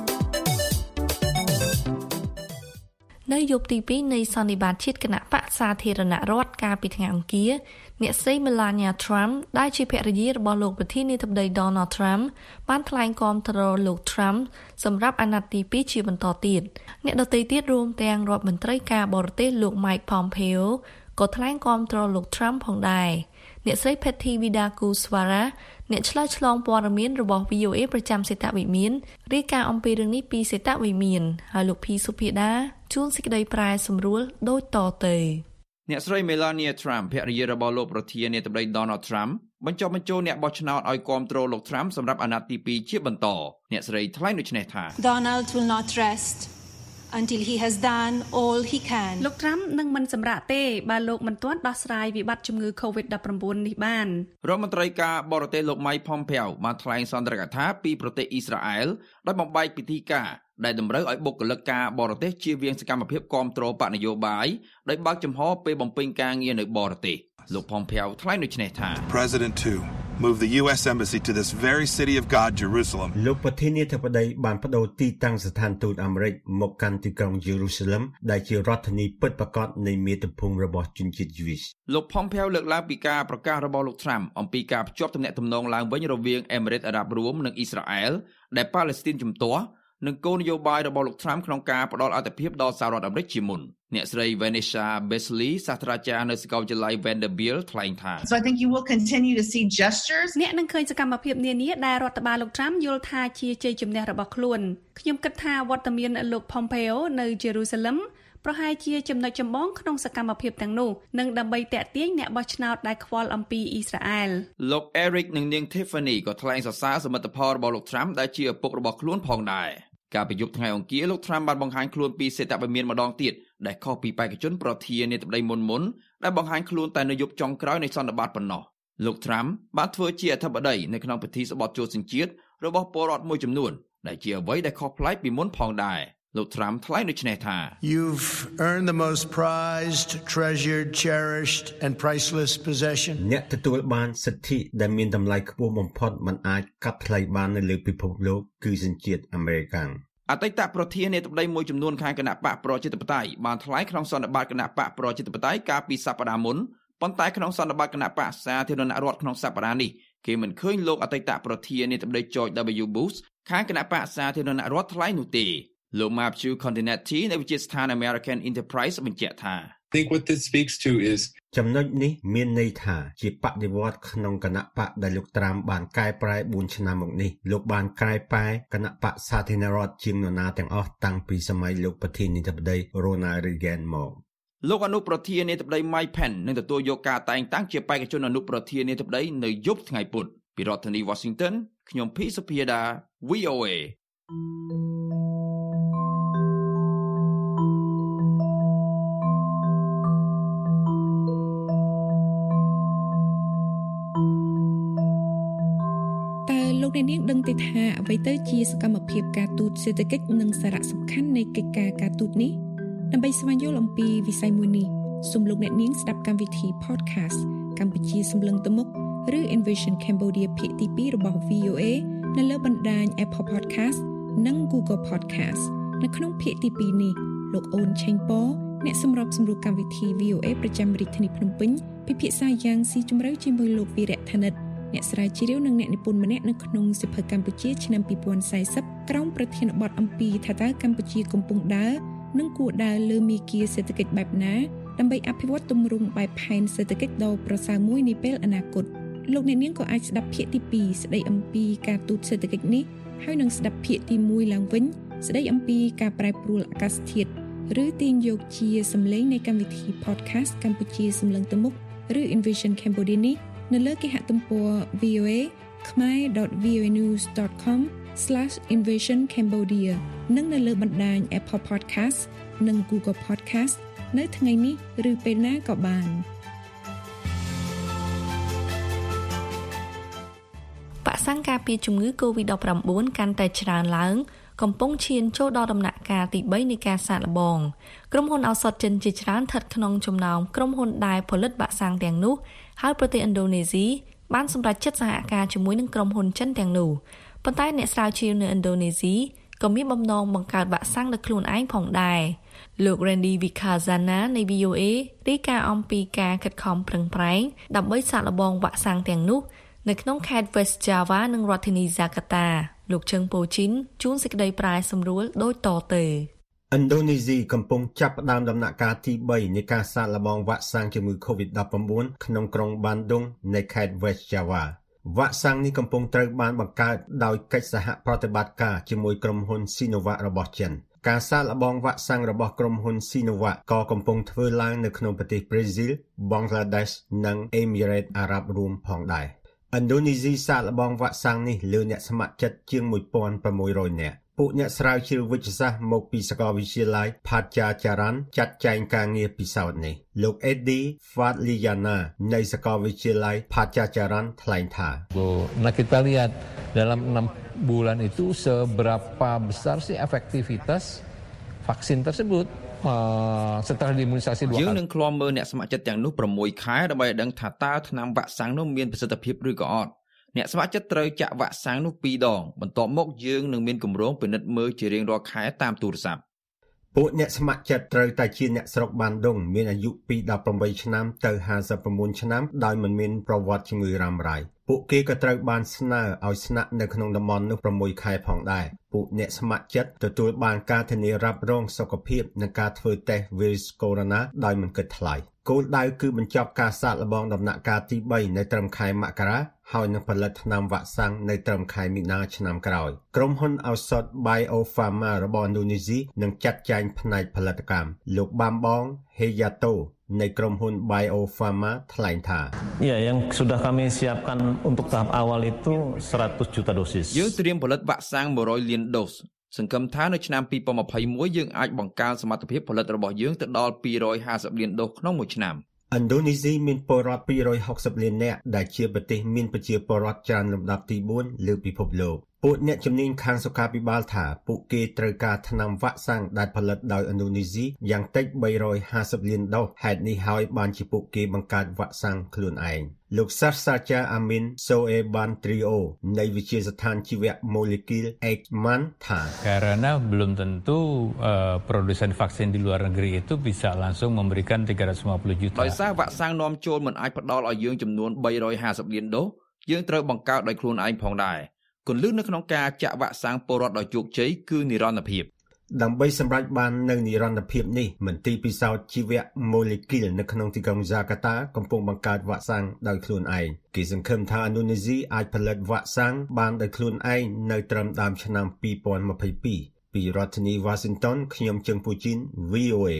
នៅយប់ទីពីរនៃសន្និបាតជាតិគណៈបក្សសាធារណរដ្ឋកាលពីថ្ងៃអង្គារអ្នកស្រី Melania Trump ដែលជាភរិយារបស់លោកប្រធានាធិបតី Donald Trump បានថ្លែងគាំទ្រលោក Trump សម្រាប់អាណត្តិទីពីរជាបន្តទៀតអ្នកដទៃទៀតរួមទាំងរដ្ឋមន្ត្រីការបរទេសលោក Mike Pompeo ក៏ថ្លែងគាំទ្រលោក Trump ផងដែរអ្នកស្រី Patty Vidakuswara អ្នកឆ្លើយឆ្លងព័ត៌មានរបស់ វី អូ เอ ប្រចាំសេតវិមានរាយការណ៍អំពីរឿងនេះពីសេតវិមានហើយលោកភីសុភាដាជួនសេចក្តីប្រែសម្រួលដូចតទៅអ្នកស្រី Melania Trump ភរិយារបស់លោកប្រធានាធិបតី Donald Trump បញ្ចុះបញ្ចូលអ្នកបោះឆ្នោតឲ្យគាំទ្រលោក Trump សម្រាប់អាណត្តិទីពីរជាបន្តអ្នកស្រីថ្លែងដូចនេះថា Donald will not rest until he has done all he can លោក Trump នឹងមិនសម្រាកទេបើលោកមិនទាន់ដោះស្រាយវិបត្តិជំងឺ COVID ដប់ប្រាំបួន នេះបានរដ្ឋមន្ត្រីការបរទេសលោក Mike Pompeo បានថ្លែងសន្ទរកថាពីប្រទេសអ៊ីស្រាអែលដោយបំបែកពិធីការដែលតម្រូវឲ្យបុគ្គលិកការបរទេសជៀសវាងសកម្មភាពគាំទ្របកនយោបាយដោយបើកចំហពេលបំពេញការងារនៅបរទេសលោក Pompeo ថ្លែងដូចនេះថា President two move the U S embassy to this very city of God Jerusalem លោកប្រធានាធិបតីបានបដូរទីតាំងស្ថានទូតអាមេរិកមកកាន់ទីក្រុង Jerusalem ដែលជារដ្ឋធានីពិតប្រាកដនៃមាតុភូមិរបស់ជនជាតិ Jewish លោក Pompeo លើកឡើងពីការប្រកាសរបស់លោក Trump អំពីការភ្ជាប់ទំនាក់ទំនងឡើងវិញរវាងអាមេរិកអារ៉ាប់រួមនិងអ៊ីស្រាអែលដែលប៉ាឡេស្ទីនជំទាស់និងគោលនយោបាយរបស់លោក Trump ក្នុងការផ្ដល់អត្ថប្រយោជន៍ដល់សហរដ្ឋអាមេរិកជាមុនអ្នកស្រី Vanessa Besley សាស្ត្រាចារ្យនៅសាកលវិទ្យាល័យ Vanderbilt ថ្លែងថា So I think you will continue to see gestures អ្នកនឹងឃើញសកម្មភាពនានាដែលរដ្ឋបាលលោក Trump យល់ថាជាជ័យជំនះរបស់ខ្លួនខ្ញុំគិតថាវត្តមានលោក Pompeo នៅ Jerusalem ប្រហែលជាចំណុចចម្បងក្នុងសកម្មភាពទាំងនោះនិងដើម្បីតាក់ទាញអ្នកបោះឆ្នោតដែលខ្វល់អំពីអ៊ីស្រាអែលលោក Eric និងនាង Tiffany ក៏ថ្លែងសរសើរសមិទ្ធផលរបស់លោក Trump ដែលជាឪពុករបស់ខ្លួនផងដែរកាលពីយប់ថ្ងៃអង្គារលោក Trump បានបង្ហាញខ្លួនពីសេតវិមានម្ដងទៀតដែលខុសពីបេក្ខជនប្រធានាធិបតីមុនមុនដែលបង្ហាញខ្លួនតែនៅយប់ចុងក្រោយនៃសន្និបាតប៉ុណ្ណោះលោក Trump បានធ្វើជាអធិបតីនៅក្នុងពិធីស្បត់ចូលសញ្ជាតិរបស់ពលរដ្ឋមួយចំនួនដែលជាអ្វីដែលខុសប្លែកពីមុនផងដែរលោក Trump ថ្លែងដូចនេះថា You've earned the most prized, treasured, cherished and priceless possession អ្នកទទួលបានសិទ្ធិដែលមានតម្លៃខ្ពស់បំផុតមិនអាចកាត់ថ្លៃបាននៅលើពិភពលោកគឺសញ្ជាតិអាមេរិកអតីតប្រធានាធិបតីមួយចំនួនខាងគណៈបកប្រជាធិបតេយ្យបានថ្លែងក្នុងសន្និបាតគណៈបកប្រជាធិបតេយ្យកាលពីសប្តាហ៍មុនប៉ុន្តែក្នុងសន្និបាតគណៈបកសាធារណរដ្ឋក្នុងសប្តាហ៍នេះគេមិនឃើញលោកអតីតប្រធានាធិបតី George W Bush ខាងគណៈបកសាធារណរដ្ឋថ្លែងនោះទេលោក Matthew Continetti នៃវិទ្យាស្ថាន American Enterprise បញ្ជាក់ថា I think what this speaks to is ចំណុចនេះមានន័យថាជាបដិវត្តក្នុងគណៈបកដែលលោកត្រាំបានកែប្រែបួនឆ្នាំមកនេះលោកបានកែប្រែគណៈបកសាធារណរដ្ឋជាងនរណាទាំងអស់តាំងពីសម័យលោកប្រធានាធិបតី Ronald Reagan មកលោកអនុប្រធានាធិបតី Mike Pence នឹងទទួលយកការតែងតាំងជាបេក្ខជនអនុប្រធានាធិបតីនៅយប់ថ្ងៃពុធពីរដ្ឋធានី Washington ខ្ញុំភីសុភាដា វី អូ เอលោកអ្នកនាងដឹងទេថាអ្វីទៅជាសកម្មភាពការទូតសេដ្ឋកិច្ចនិងសារៈសំខាន់នៃកិច្ចការការទូតនេះដើម្បីស្វែងយល់អំពីវិស័យមួយនេះសូមលោកអ្នកនាងស្ដាប់កម្មវិធី podcast កម្ពុជាសម្លឹងទៅមុខឬ Invision Cambodia ភាគទីពីររបស់ វី អូ เอ នៅលើបណ្ដាញ Apple Podcast និង Google Podcast នៅក្នុងភាគទីពីរនេះលោកអូនឆេងប៉អ្នកសម្របសម្រួលកម្មវិធី វី អូ เอ ប្រចាំរាជធានីភ្នំពេញពិភាក្សាយ៉ាងស៊ីជម្រៅជាមួយលោកវីរៈធនិតអ្នកស្រាវជ្រាវនិងអ្នកនិពន្ធម្នាក់នៅក្នុងសៀវភៅកម្ពុជាឆ្នាំពីរពាន់สี่สิบក្រោមប្រធានបទអំពីថាតើកម្ពុជាកំពុងដើរនិងគួរដើរលើមាគ៌ាសេដ្ឋកិច្ចបែបណាដើម្បីអភិវឌ្ឍទម្រង់បែបផែនសេដ្ឋកិច្ចដ៏ប្រសើរមួយនាពេលអនាគតលោកអ្នកនាងក៏អាចស្ដាប់ភាគទីពីរស្ដីអំពីការទូតសេដ្ឋកិច្ចនេះហើយនឹងស្ដាប់ភាគទីមួយឡើងវិញស្ដីអំពីការប្រែប្រួលអាកាសធាតុឬទាញយកជាសម្លេងនៃកម្មវិធី podcast កម្ពុជាសម្លឹងទៅមុខឬ Invision Cambodia នេះនៅលើគេហទំព័រ v o a khmer dot v o a news dot com slash invision cambodia និងនៅលើបណ្ដាញ Apple Podcast និង Google Podcast នៅថ្ងៃនេះឬពេលណាក៏បានវ៉ាក់សាំងការពារជំងឺ កូវីដ ដប់ប្រាំបួន កាន់តែច្រើនឡើងកំពុងឈានចូលដល់ដំណាក់កាលទីបីនៃការសាកល្បងក្រុមហ៊ុនឱសថចិនជាច្រើនស្ថិតក្នុងចំណោមក្រុមហ៊ុនដែលផលិតវ៉ាក់សាំងទាំងនោះហើយប្រទេសឥណ្ឌូនេស៊ីបានសម្រេចចិត្តសហការជាមួយនឹងក្រុមហ៊ុនចិនទាំងនោះប៉ុន្តែអ្នកស្រាវជ្រាវនៅឥណ្ឌូនេស៊ីក៏មានបំណងបង្កើតវ៉ាក់សាំងដោយខ្លួនឯងផងដែរលោក Randy Vikazana នៃ V O A រាយការណ៍អំពីការខិតខំប្រឹងប្រែងដើម្បីសាកល្បងវ៉ាក់សាំងទាំងនោះនៅក្នុងខេត្ត West Java និងរដ្ឋធានី Jakarta លោកជឹងប៉ូជីនជួនសេចក្តីប្រែសម្រួលដូចតទៅឥណ្ឌូនេស៊ីកំពុងចាប់ផ្ដើមដំណាក់កាលទីបីនៃការសាកល្បងវ៉ាក់សាំងជំងឺ កូវីដ ដប់ប្រាំបួន ក្នុងក្រុងបានឌុងនៃខេត្ត West Java វ៉ាក់សាំងនេះកំពុងត្រូវបានបង្កើតដោយកិច្ចសហប្រតិបត្តិការជាមួយក្រុមហ៊ុន Sinovac របស់ចិនការសាកល្បងវ៉ាក់សាំងរបស់ក្រុមហ៊ុន Sinovac ក៏កំពុងធ្វើឡើងនៅក្នុងប្រទេសប្រេស៊ីល Bangladesh និងអេមីរ៉េតអារ៉ាប់រួមផងដែរឥណ្ឌូនេស៊ីសាកល្បងវ៉ាក់សាំងនេះលើអ្នកស្ម័គ្រចិត្តជាងmột nghìn sáu trămនាក់ពួកអ្នកស្រាវជ្រាវវិទ្យាសាស្ត្រមកពីសាកលវិទ្យាល័យ Padjadjaran ចាត់ចែងការងារពិសោធន៍នេះលោក Eddie Fadliana នៃសាកលវិទ្យាល័យ Padjadjaran ថ្លែងថា Nah kita lihat dalam enam bulan itu seberapa besar sih efektivitas vaksin tersebut setelah diimunisasi dua kali យើងនឹងឃ្លាំមើលអ្នកស្ម័គ្រចិត្តទាំងនោះប្រាំមួយខែដើម្បីឲ្យដឹងថាតើថ្នាំវ៉ាក់សាំងនោះមានប្រសិទ្ធភាពឬក៏អត់អ្នកស្ម័គ្រចិត្តត្រូវចាក់វ៉ាក់សាំងនោះពីរដងបន្ទាប់មកយើងនឹងមានគម្រោងពិនិត្យមើលជារៀងរាល់ខែតាមទូរស័ព្ទពួកអ្នកស្ម័គ្រចិត្តត្រូវតែជាអ្នកស្រុកបានដុងមានអាយុពីដប់ប្រាំបីឆ្នាំទៅห้าสิบเก้าឆ្នាំដោយមិនមានប្រវត្តិជំងឺរ៉ាំរ៉ៃពួកគេក៏ត្រូវបានស្នើឲ្យស្នាក់នៅក្នុងតំបន់នោះប្រាំមួយខែផងដែរពួកអ្នកស្ម័គ្រចិត្តទទួលបានការធានារ៉ាប់រងសុខភាពនិងការធ្វើតេស្តវីរុសកូវីដ ដោយមិនគិតថ្លៃគោលដៅគឺបញ្ចប់ការសាកល្បងដំណាក់កាលទីបីនៅត្រឹមខែមករាហើយនឹងផលិតថ្នាំវ៉ាក់សាំងនៅត្រឹមខែមីនាឆ្នាំក្រោយក្រុមហ៊ុនឱសថ Bio-Farma របស់ឥណ្ឌូនេស៊ីនឹងចាត់ចែងផ្នែកផលិតកម្មលោក Bambang Heyato នៃក្រុមហ៊ុន Bio-Farma ថ្លែងថា Ya yang sudah kami siapkan untuk tahap awal itu seratus juta dosis យើងត្រៀមផលិតវ៉ាក់សាំងmột trămលានដូសសង្ឃឹមថានៅឆ្នាំពីរពាន់ยี่สิบเอ็ดយើងអាចបង្កើនសមត្ថភាពផលិតរបស់យើងទៅដល់two hundred fiftyលានដូសក្នុងមួយឆ្នាំឥណ្ឌូនេស៊ីមានពលរដ្ឋtwo hundred sixtyលាននាក់ដែលជាប្រទេសមានប្រជាពលរដ្ឋច្រើនលំដាប់ទីfourលើពិភពលោកពួកអ្នកជំនាញខាងសុខាភិបាលថាពួកគេត្រូវការថ្នាំវ៉ាក់សាំងដែលផលិតដោយឥណ្ឌូនេស៊ីយ៉ាងតិចthree hundred fiftyលានដូសហេតុនេះហើយបានជាពួកគេបង្កើតវ៉ាក់សាំងខ្លួនឯងលោកសាស្ត្រាចារ្យអាមីនសូអេបានត្រីអូនៃវិទ្យាស្ថានជីវៈ Molekule Ekman ថា Karena belum tentu uh, produsen vaksin di luar negeri itu bisa langsung memberikan tiga ratus lima puluh juta ដោយសារវ៉ាក់សាំងនាំចូលមិនអាចផ្ដល់ឲ្យយើងចំនួនthree hundred fiftyលានដូសយើងត្រូវបង្កើតដោយខ្លួនឯងផងដែរគន្លឹះនៅក្នុងការចាក់វ៉ាក់សាំងពលរដ្ឋដោយជោគជ័យគឺនិរន្តរភាពដើម្បីសម្រេចបាននូវនិរន្តរភាពនេះមន្ទីរពិសោធន៍ជីវៈ Molekule នៅក្នុងទីក្រុង Jakarta កំពុងបង្កើតវ៉ាក់សាំងដោយខ្លួនឯងគេសង្ឃឹមថាឥណ្ឌូនេស៊ីអាចផលិតវ៉ាក់សាំងបានដោយខ្លួនឯងនៅត្រឹមដើមឆ្នាំtwenty twenty-twoពីរដ្ឋធានី Washington ខ្ញុំជឹងពូជីន V O A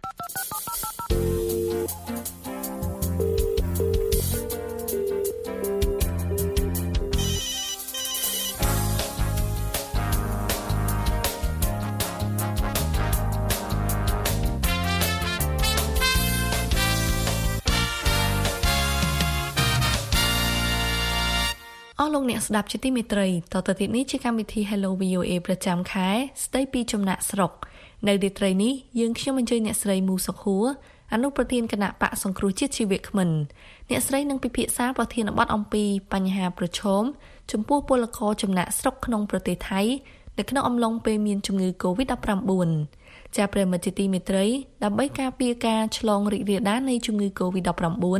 អស់លោកអ្នកស្ដាប់ជាទីមេត្រីតទៅទៀតនេះជាកម្មវិធី Hello V O A ប្រចាំខែស្ដីពីចំណាក់ស្រុកនៅរាត្រីនេះយើងខ្ញុំអញ្ជើញអ្នកស្រីមូសុខួរអនុប្រធានគណៈបកសង្គ្រោះជាតិជីវៈខ្មិនអ្នកស្រីនឹងពិភាក្សាប្រធានបទអំពីបញ្ហាប្រឈមចំពោះពលករចំណាក់ស្រុកក្នុងប្រទេសថៃនៅក្នុងអំឡុងពេលមានជំងឺ កូវីដ ដប់ប្រាំបួន ចាប្រិមត្តជាទីមេត្រីដើម្បីការពារការឆ្លងរីករាលដាលនៃជំងឺ កូវីដ ដប់ប្រាំបួន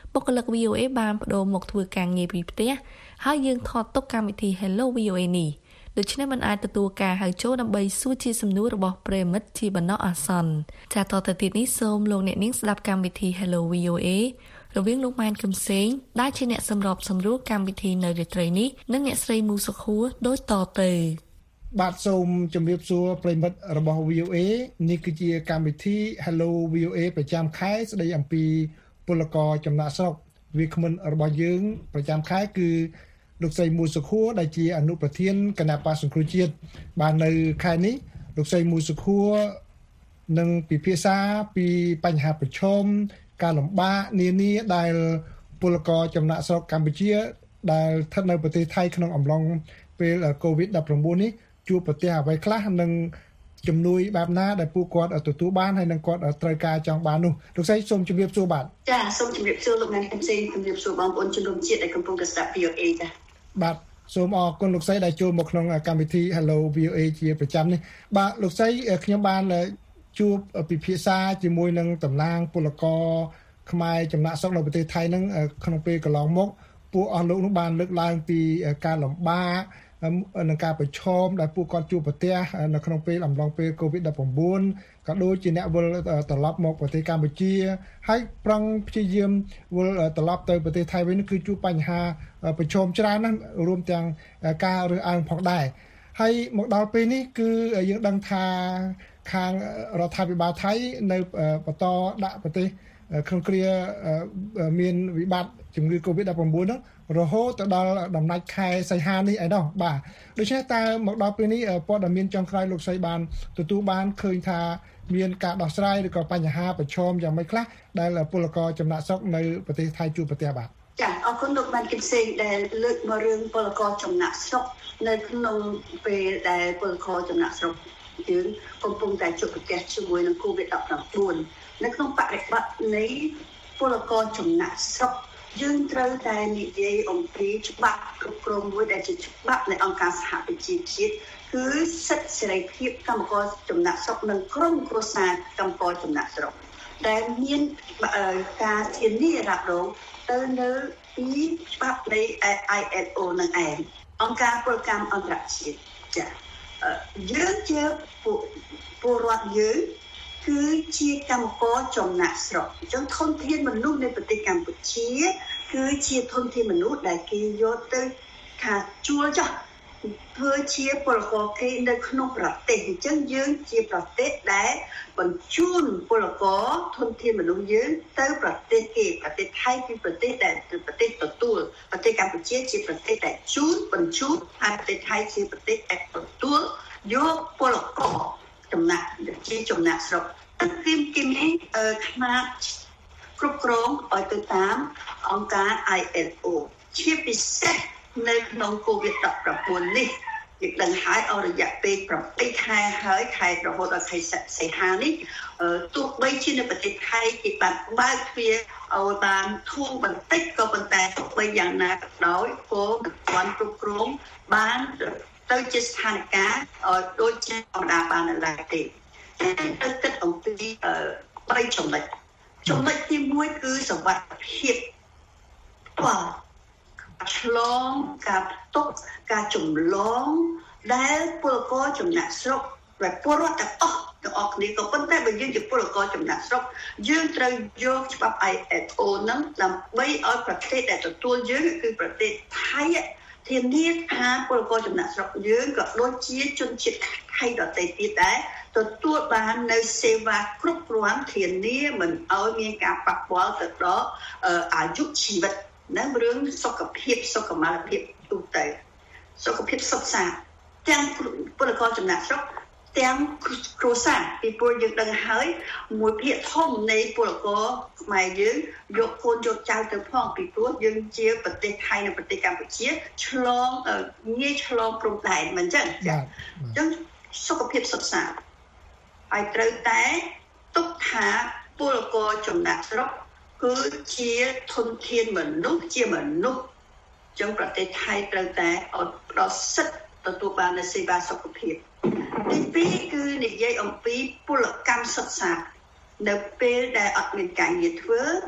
បុគ្គលិក វី អូ เอ បានបដូរមកធ្វើការងារពីផ្ទះហើយយើងថតទុកកម្មវិធី Hello វី អូ เอ នេះដូច្នេះមិនអាចទទួលការហៅចូលដើម្បីសួរជាសំណួររបស់ប្រិមិត្តជាបណ្ដោះអាសន្នចាតទៅទៀតនេះសូមលោកអ្នកនាងស្ដាប់កម្មវិធី Hello វី អូ เอ រវាងលោកម៉ែនកំសែងដែលជាអ្នកសម្របសម្រួលកម្មវិធីនៅរាត្រីនេះនិងអ្នកស្រីមូសុខួរដូចតទៅបាទសូមជម្រាបសួរប្រិមិត្តរបស់ វី អូ เอ នេះគឺជាកម្មវិធី Hello វី អូ เอ ប្រចាំខែស្ដីអំពីពលករចំណាក់ស្រុកវាគ្មិនរបស់យើងប្រចាំខែគឺលោកស្រីមូសុខួរដែលជាអនុប្រធានគណៈបក្សសង្គ្រោះជាតិបាននៅខែនេះលោកស្រីមូសុខួរនឹងពិភាក្សាពីបញ្ហាប្រឈមការលំបាកនានាដែលពលករចំណាក់ស្រុកកម្ពុជាដែលស្ថិតនៅប្រទេសថៃក្នុងអំឡុងពេល កូវីដ ដប់ប្រាំបួន នេះជួបប្រទះអ្វីខ្លះនិងជំនួយបែបណាដែលពួកគាត់ទទួលបានហើយនិងគាត់ត្រូវការចង់បាននោះលោកស្រីសូមជម្រាបសួរបាទចាសូមជម្រាបសួរលោកអ្នកផ្សេងជម្រាបសួរបងប្អូនជនរួមជាតិដែលកំពុងស្ដាប់ វី អូ เอ ចាបាទសូមអរគុណលោកស្រីដែលចូលមកក្នុងកម្មវិធី Hello វី អូ เอ ជាប្រចាំនេះបាទលោកស្រីខ្ញុំបានជួបពិភាក្សាជាមួយនឹងតំណាងពលករខ្មែរចំណាក់ស្រុកនៅប្រទេសថៃនឹងក្នុងពេលកន្លងមកពួកអស់លោកនោះបានលើកឡើងពីការលំបាកនឹងការប្រឈមដែលពួកគាត់ជួបប្រទះនៅក្នុងពេលអំឡុងពេល កូវីដ ដប់ប្រាំបួន ក៏ដូចជាអ្នកវិលត្រឡប់មកប្រទេសកម្ពុជាហើយប្រឹងព្យាយាមវិលត្រឡប់ទៅប្រទេសថៃវិញគឺជួបបញ្ហាប្រឈមច្រើនណាស់រួមទាំងការរើសអើងផងដែរហើយមកដល់ពេលនេះគឺយើងដឹងថាខាងរដ្ឋាភិបាលថៃនៅបន្តដាក់ប្រទេសក្នុងគ្រាមានវិបត្តិជំងឺ កូវីដ ដប់ប្រាំបួន នោះរហូតទៅដល់ដំណាច់ខែសីហានេះឯណោះបាទដូច្នេះតើមកដល់ពេលនេះព័ត៌មានចុងក្រោយលោកស្រីបានទទួលបានឃើញថាមានការដោះស្រាយឬក៏បញ្ហាប្រឈមយ៉ាងម៉េចខ្លះដែលពលករចំណាក់ស្រុកនៅប្រទេសថៃជួបប្រទះបាទចាអរគុណលោកបានគិតផ្សេងដែលលើកមករឿងពលករចំណាក់ស្រុកនៅក្នុងពេលដែលពលករចំណាក់ស្រុកយើងកំពុងតែជួបប្រទះជាមួយនឹង កូវីដ ដប់ប្រាំបួន នៅក្នុងបរិបទនៃពលករចំណាក់ស្រុកយើងត្រូវតែនិយាយអំពីច្បាប់គ្រប់គ្រងមួយដែលជាច្បាប់នៃអង្គការសហប្រជាជាតិគឺសិទ្ធិសេរីភាពកម្មករចំណាក់ស្រុកនិងក្រុមគ្រួសារកម្មករចំណាក់ស្រុកដែលមានការធានារ៉ាប់រងទៅនៅពីច្បាប់នៃ ไอ เอล โอ នឹងឯងអង្គការពលកម្មអន្តរជាតិចាយើងជាពលរដ្ឋយើងគឺជាកម្មករចំណាក់ស្រុកអញ្ចឹងធនធានមនុស្សនៅប្រទេសកម្ពុជាគឺជាធនធានមនុស្សដែលគេយកទៅថាជួលចោះធ្វើជាពលករគេនៅក្នុងប្រទេសអញ្ចឹងយើងជាប្រទេសដែលបញ្ជូនពលករធនធានមនុស្សយើងទៅប្រទេសគេប្រទេសថៃគឺប្រទេសដែលប្រទេសទទួលប្រទេសកម្ពុជាជាប្រទេសដែលជូនបញ្ជូនហើយប្រទេសថៃជាប្រទេសដែលទទួលយកពលករចំណាក់ជាចំណាក់ស្រុកគឺគេមានខ្នាតគ្រប់គ្រងឲ្យទៅតាមអង្គការ ไอ เอล โอ ជាពិសេសនៅក្នុង កូវីដ ដប់ប្រាំបួន នេះយើងដឹងហើយអស់រយៈពេលប្រាំពីរខែហើយខែរហូតដល់ខែសីហានេះទោះបីជានៅប្រទេសថៃគេបានបើកទ្វារឲ្យបានធូរបន្តិចក៏ប៉ុន្តែទោះបីយ៉ាងណាក៏ដោយក៏មិនទាន់គ្រប់គ្រងបានទៅជាស្ថានភាពឲ្យដូចជាធម្មតាបាននៅឡើយទេទៅគិតអំពីបីចំណុចចំណុចទីមួយគឺសុវត្ថិភាពបាទឆ្លងការទុកការចម្លងដែលពលករចំណាក់ស្រុកដែលពលរដ្ឋទាំងអស់ទាំងអស់គ្នាក៏ប៉ុន្តែបើយើងជាពលករចំណាក់ស្រុកយើងត្រូវយកច្បាប់ ไอ เอล โอ ហ្នឹងដើម្បីឲ្យប្រទេសដែលទទួលយើងគឺប្រទេសថៃធានាថាពលករចំណាក់ស្រុកយើងក៏ដូចជាជនជាតិថៃដទៃទៀតដែរទទួលបាននៅសេវាគ្រប់គ្រាន់ធានាមិនឲ្យមានការប៉ះពាល់ទៅដល់អាយុជីវិតនៅរឿងសុខភាពសុខុមាលភាពទូទៅសុខភាពសុខសាន្តទាំងពលករចំណាក់ស្រុកទាំងគ្រួសារពីព្រោះយើងដឹងហើយមួយភាគធំនៃពលករខ្មែរយើងយកកូនយកចៅទៅផងពីព្រោះយើងជាប្រទេសថៃនិងប្រទេសកម្ពុជាឆ្លងងាយឆ្លងព្រំដែនមិនចឹងចា៎អញ្ចឹងសុខភាពសុខសាន្តហើយត្រូវតែទុកថាពលករចំណាក់ស្រុកគឺជាធនធានមនុស្សជាមនុស្សចឹងប្រទេសថៃត្រូវតែឲ្យផ្ដល់សិទ្ធិទទួលបាននូវសេវាសុខភាពទីពីរគឺនិយាយអំពីពលកម្មសិក្សានៅពេលដែលអត់មានការងារធ្វើ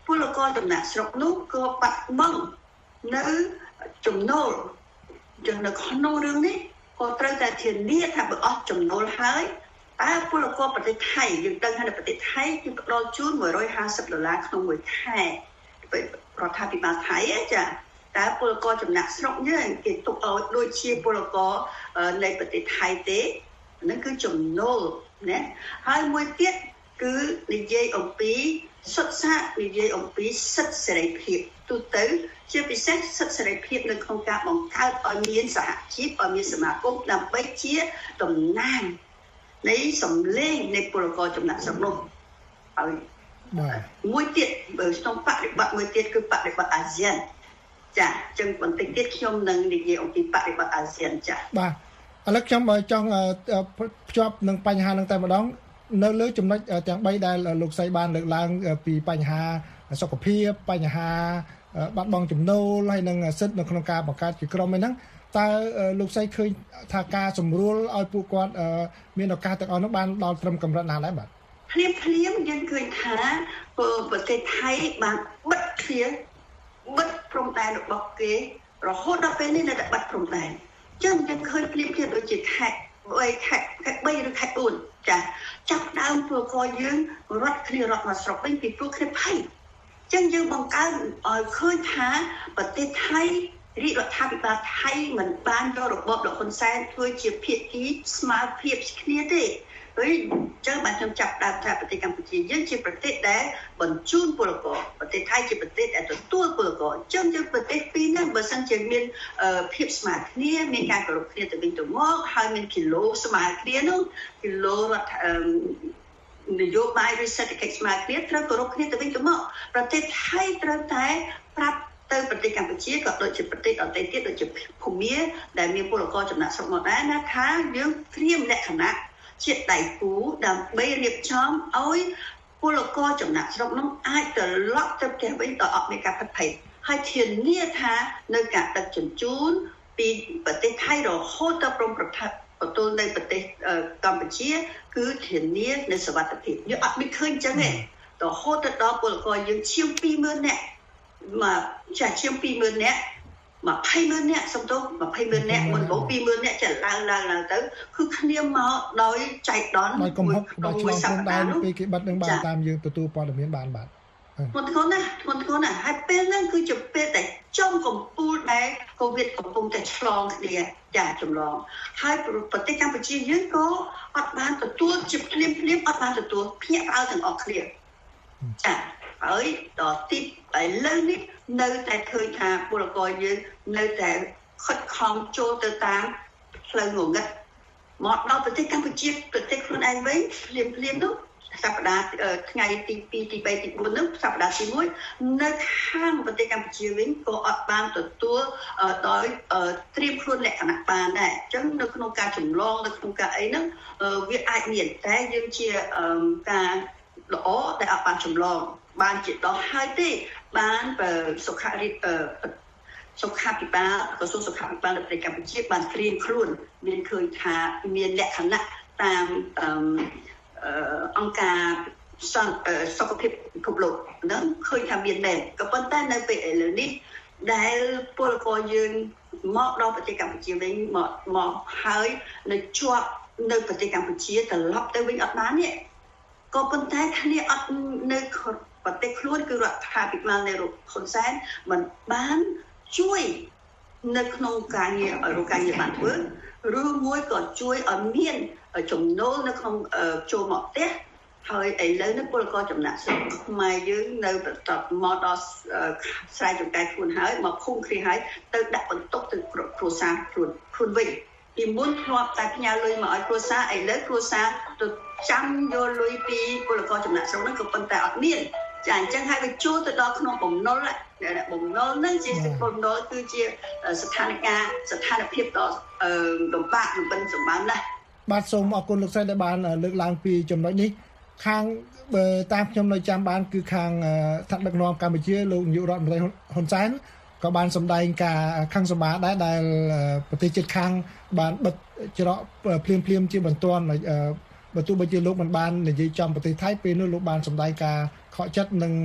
ពលករចំណាក់ស្រុកនោះក៏បាត់បង់នៅចំណូលចឹងនៅក្នុងរឿងនេះក៏ត្រូវតែធានាថាបើអស់ចំណូលហើយតើពលករប្រទេសថៃយើងដឹងថានៅប្រទេសថៃគឺផ្ដល់ជូនមួយរយห้าสิบដុល្លារក្នុងមួយខែរដ្ឋាភិបាលថៃចាតើពលករចំណាក់ស្រុកយើងគេទុកឲ្យដូចជាពលករនៃប្រទេសថៃទេហ្នឹងគឺចំណូលណាហើយមួយទៀតគឺនិយាយអំពីសុទ្ធសាធនិយាយអំពីសិទ្ធិសេរីភាពទូទៅជាពិសេសសិទ្ធិសេរីភាពនៅក្នុងការបង្កើតឲ្យមានសហជីពឲ្យមានសមាគមដើម្បីជាតំណាងនៃសម្លេងនៃពលករចំណាក់ស្រុកនោះហើយបាទមួយទៀតបើក្នុងបរិបទមួយទៀតគឺបរិបទអាស៊ានចាអញ្ចឹងបន្តិចទៀតខ្ញុំនឹងនិយាយអំពីបរិបទអាស៊ានចាបាទឥឡូវខ្ញុំចង់ភ្ជាប់នឹងបញ្ហានឹងតែម្ដងនៅលើចំណុចទាំងបីដែលលោកស្រីបានលើកឡើងពីបញ្ហាសុខភាពបញ្ហាបាត់បង់ចំណូលហើយនិងសិទ្ធិនៅក្នុងការបង្កើតជាក្រុមហ្នឹងតើលោកស្រីឃើញថាការសម្រួលឲ្យពួកគាត់មានឱកាសទាំងអស់នោះបានដល់ត្រឹមកម្រិតណាដែរបាទភ្លាមភ្លាមយើងឃើញថាប្រទេសថៃបានបិទទ្វារបិទព្រំដែនរបស់គេរហូតដល់ពេលនេះនៅតែបិទព្រំដែនចឹងយើងឃើញភ្លាមភ្លាមដូចជាខេត្ត3ខេត្តខេត្ត3ឬខេត្ត4ចាចាប់ដើមពលករយើងរត់គ្នារត់មកស្រុកវិញពីព្រោះគ្នាភ័យចឹងយើងបង្កើនឲ្យឃើញថាប្រទេសថៃរាជរដ្ឋាភិបាលថៃមិនបានយករបបលោកហ៊ុនសែនធ្វើជាភាគីស្មើភាពគ្នាទេហើយចឹងបានខ្ញុំចាប់ដើមថាប្រទេសកម្ពុជាយើងជាប្រទេសដែលបញ្ជូនពលករប្រទេសថៃជាប្រទេសដែលទទួលពលករអញ្ចឹងយើងប្រទេសពីរហ្នឹងបើសិនជាមានភាពស្មើគ្នាមានការគោរពគ្នាទៅវិញទៅមកហើយមានគីឡូស្មើគ្នានោះគីឡូរដ្ឋនយោបាយឬសេដ្ឋកិច្ចស្មើគ្នាត្រូវគោរពគ្នាទៅវិញទៅមកប្រទេសថៃត្រូវតែប្រាប់ទៅប្រទេសកម្ពុជាក៏ដូចជាប្រទេសដទៃទៀតដូចជាភូមាដែលមានពលករចំណាក់ស្រុកមកដែរណាថាយើងត្រៀមលក្ខណៈជាដៃគូដើម្បីរៀបចំឲ្យពលករចំណាក់ស្រុកនោះអាចត្រឡប់ទៅផ្ទះវិញដោយអត់មានការផិតភ័យហើយធានាថានៅការដឹកជញ្ជូនពីប្រទេសថៃរហូតដល់ព្រំប្រទេសបន្ទូលនៅប្រទេសកម្ពុជាគឺធានានៅសុវត្ថិភាពយើងអត់មានឃើញចឹងទេរហូតដល់ពលករយើងជាងពីរម៉ឺននាក់មកចាស់ជាងពីរម៉ឺននាក់ម្ភៃម៉ឺននាក់សំទោសម្ភៃម៉ឺននាក់មុនបងពីរម៉ឺននាក់ចាឡើងឡើងឡើងទៅគឺគ្នាមកដោយចៃដន្យដោយកំហុកដោយឆ្លងព្រំដែនពេលគេបិទនឹងបានតាមយើងទទួលព័ត៌មានបានបាទធ្ងន់ធ្ងរណាស់ធ្ងន់ធ្ងរណាស់ហើយពេលហ្នឹងគឺជាពេលតែចំកំពូលដែលកូវីដកំពុងតែឆ្លងគ្នាចាចម្លងហើយប្រទេសកម្ពុជាយើងក៏អត់បានទទួលជាភ្លាមភ្លាមអត់បានទទួលភ្ញាក់ផ្អើលទាំងអស់គ្នាចាហើយដល់ទីឥឡូវនេះនៅតែឃើញថាពលករយើងនៅតែខិតខំចូលទៅតាមផ្លូវងងឹតមកដល់ប្រទេសកម្ពុជាប្រទេសខ្លួនឯងវិញភ្លាមភ្លាមនោះសប្តាហ៍ថ្ងៃទីពីរទីបីទីបួននោះសប្តាហ៍ទីមួយនៅខាងប្រទេសកម្ពុជាវិញក៏អត់បានទទួលដោយត្រៀមខ្លួនលក្ខណៈបានដែរអញ្ចឹងនៅក្នុងការចម្លងនៅក្នុងការអីហ្នឹងវាអាចមានតែយើងជាការល្អដែលអត់បានចម្លងបានជាដល់ហើយទេបានសុខារិទ្ធសុខាភិបាលក្រសួងសុខាភិបាលនៅប្រទេសកម្ពុជាបានត្រៀមខ្លួនមានឃើញថាមានលក្ខណៈតាមអង្គការសុខភាពពិភពលោកហ្នឹងឃើញថាមានដែរក៏ប៉ុន្តែនៅពេលឥឡូវនេះដែលពលករយើងមកដល់ប្រទេសកម្ពុជាវិញមកមកហើយនៅជាប់នៅប្រទេសកម្ពុជាត្រឡប់ទៅវិញអត់បានទេក៏ប៉ុន្តែគ្នាអត់នៅប្រទេសខ្លួនគឺរដ្ឋាភិបាលនៃលោកហ៊ុនសែនមិនបានជួយនៅក្នុងការងារឲ្យរកការងារបានធ្វើឬមួយក៏ជួយឲ្យមានចំណូលនៅក្នុងចូលមកផ្ទះហើយឥឡូវនេះពលករចំណាក់ស្រុកខ្មែរយើងនៅបន្តមកដល់ស្រែចម្ការខ្លួនហើយមកភូមិគ្នាហើយទៅដាក់បន្ទុកទៅគ្រួសារខ្លួនខ្លួនវិញពីមុនធ្លាប់តែផ្ញើលុយមកឲ្យគ្រួសារឥឡូវគ្រួសារទៅចាំយកលុយពីពលករចំណាក់ស្រុកហ្នឹងក៏ប៉ុន្តែអត់មានចាអញ្ចឹងហើយវាចូលទៅដល់ក្នុងបំណុលបំណុលហ្នឹងជាបំណុលគឺជាស្ថានភាពស្ថានភាពដ៏លំបាកលំបិនសម្បើមណាស់បាទសូមអរគុណលោកស្រីដែលបានលើកឡើងពីចំណុចនេះខាងបើតាមខ្ញុំនៅចាំបានគឺខាងថ្នាក់ដឹកនាំកម្ពុជាលោកនាយករដ្ឋមន្ត្រីហ៊ុនសែនក៏បានសម្ដែងការខឹងសម្បាដែរដែលប្រទេសជិតខាងបានបិទច្រកភ្លាមភ្លាមជាបន្ទាន់បើទោះបីជាលោកមិនបាននិយាយចំប្រទេសថៃពេលនោះលោកបានសម្ដែងការខកចិត្តនិង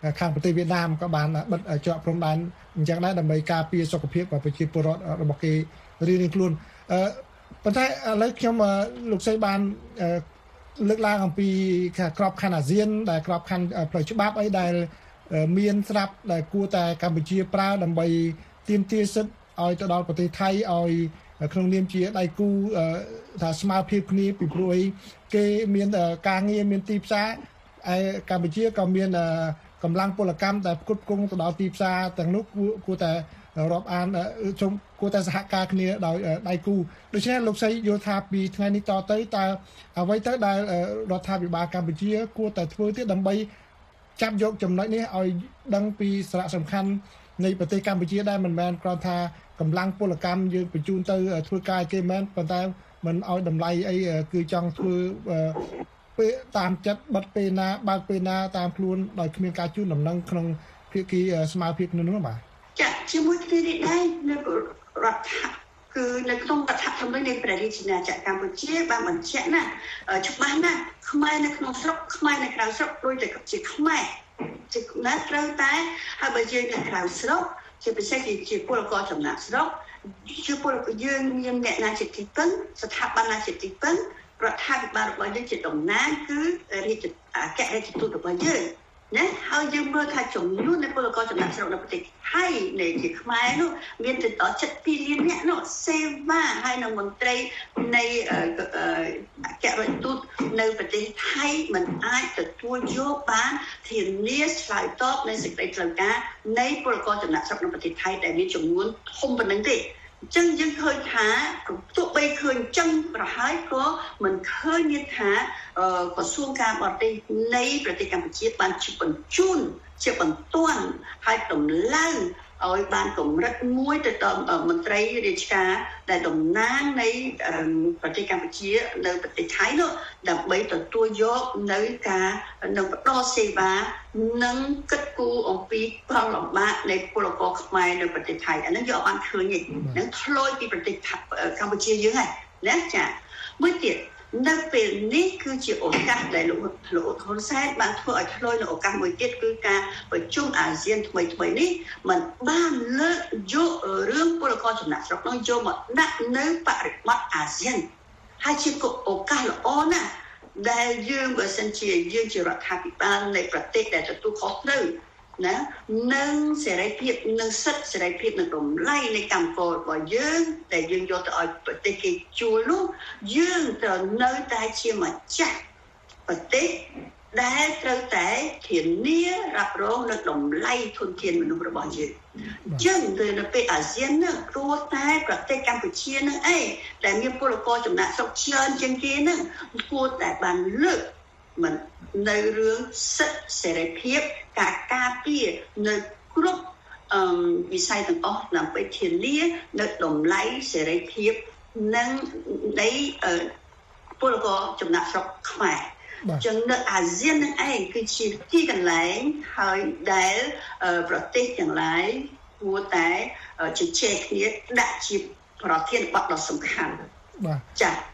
ខាងប្រទេសវៀតណាមក៏បានបិទច្រកព្រំដែនអញ្ចឹងដែរដើម្បីការពារសុខភាពប្រជាពលរដ្ឋរបស់គេរៀងៗខ្លួនអឺប៉ុន្តែឥឡូវខ្ញុំលោកស្រីបានលើកឡើងអំពីក្របខ័ណ្ឌអាស៊ានដែលក្របខ័ណ្ឌផ្លូវច្បាប់អីដែលមានស្រាប់ដែលគួរតែកម្ពុជាប្រើដើម្បីទាមទារសិទ្ធិឲ្យទៅដល់ប្រទេសថៃឲ្យក្នុងនាមជាដៃគូថាស្មារតីគ្នាពីព្រោះអីគេមានការងារមានទីផ្សារឯកម្ពុជាក៏មានកម្លាំងពលកម្មដែលផ្គត់ផ្គង់ទៅដល់ទីផ្សារទាំងនោះគួរតែរាប់អានជុំគួរតែសហការគ្នាដោយដៃគូដូច្នេះលោកស្រីយល់ថាពីថ្ងៃនេះតទៅតើអ្វីទៅដែលរដ្ឋាភិបាលកម្ពុជាគួរតែធ្វើទៀតដើម្បីចាប់យកចំណុចនេះឲ្យដឹងពីសារៈសំខាន់នៃប្រទេសកម្ពុជាដែលមិនមែនគ្រាន់ថាកម្លាំងពលកម្មយើងបញ្ជូនទៅធ្វើការគេមែនប៉ុន្តែមិនឲ្យតម្លៃអីគឺចង់ធ្វើពេលតាមចិត្តបិទពេលណាបើកពេលណាតាមខ្លួនដោយគ្មានការជូនដំណឹងក្នុងភាគីស្មារតីនោះបាទចាជាមួយគ្នានេះដែរនៅរដ្ឋគឺនៅក្នុងរដ្ឋធម្មនុញ្ញនៃព្រះរាជាណាចក្រកម្ពុជាបានបញ្ជាក់ណាច្បាស់ណាស់ខ្មែរនៅក្នុងស្រុកខ្មែរនៅក្រៅស្រុកដូចតែជាខ្មែរជាណាត្រូវតែហើយបើយើងនៅក្រៅស្រុកជាពិសេសជាពលករចំណាក់ស្រុកជាពលករយើងមានអ្នកណាជាទីពឹងស្ថាប័នណាជាទីពឹងរដ្ឋាភិបាលរបស់យើងជាតំណាងគឺរាជអគ្គរដ្ឋទូតរបស់យើងណាហើយយើងមើលថាចំនួននៃពលករចំណាក់ស្រុកនៅប្រទេសថៃនៃជាខ្មែរនោះមានទៅដល់ជិតពីរលាននាក់នោះសេវាហើយនៅមន្ត្រីនៃអគ្គរដ្ឋទូតនៅប្រទេសថៃមិនអាចទទួលយកបានធានាឆ្លើយតបនៅសេចក្តីត្រូវការនៃពលករចំណាក់ស្រុកនៅប្រទេសថៃដែលមានចំនួនធំប៉ុណ្ណឹងទេអញ្ចឹងយើងឃើញថាទោះបីឃើញចឹងប្រហែលក៏មិនឃើញមានថាក្រសួងការបរទេសនៃប្រទេសកម្ពុជាបានជិះបញ្ជូនជាបន្ទាន់ហើយតម្លើងឲ្យបានកម្រិតមួយទៅដល់មន្ត្រីរាជការដែលតំណាងនៃប្រទេសកម្ពុជានៅប្រទេសថៃនោះដើម្បីទទួលយកនៅការនឹងផ្ដល់សេវានិងគិតគូរអំពីផលលំបាកនៃពលករខ្មែរនៅប្រទេសថៃអានេះយកបានឃើញទេនឹងឆ្លុយពីប្រទេសកម្ពុជាយើងហើយណាចាមួយទៀតនៅពេលនេះគឺជាឱកាសដែលលោកលោកហ៊ុនសែនបានធ្វើឲ្យឆ្លុយនៅឱកាសមួយទៀតគឺការប្រជុំអាស៊ានថ្មីថ្មីនេះมันបានលើកយករឿងពលករចំណាក់ស្រុកនោះយកមកដាក់នៅបរិបទអាស៊ានហើយជាឱកាសល្អណាស់ដែលយើងបើសិនជាយើងជារដ្ឋាភិបាលនៃប្រទេសដែលទទួលខុសត្រូវណានឹងសេរីភាពនឹងសិទ្ធិសេរីភាពនឹងតម្លៃនៃកម្មកររបស់យើងដែលយើងយកទៅឲ្យប្រទេសគេជួលនោះយើងត្រូវនៅតែជាម្ចាស់ប្រទេសដែលត្រូវតែធានារ៉ាប់រងនៅតម្លៃធនធានមនុស្សរបស់យើងចឹងទៅនៅពេលអាស៊ាននោះគួរតែប្រទេសកម្ពុជានឹងអីដែលមានពលករចំណាក់ស្រុកច្រើនជាងគេនឹងគួរតែបានលើកមិននៅរឿងសិទ្ធិសេរីភាពការការពារនៅគ្រប់អឺវិស័យទាំងអស់ដើម្បីធានានៅតម្លៃសេរីភាពនិងនៃពលករចំណាក់ស្រុកខ្មែរចឹងនៅអាស៊ាននឹងឯងគឺជាទីកន្លែងហើយដែលប្រទេសទាំងឡាយគួរតែជជែកគ្នាដាក់ជាប្រធានបទដ៏សំខាន់បាទចា៎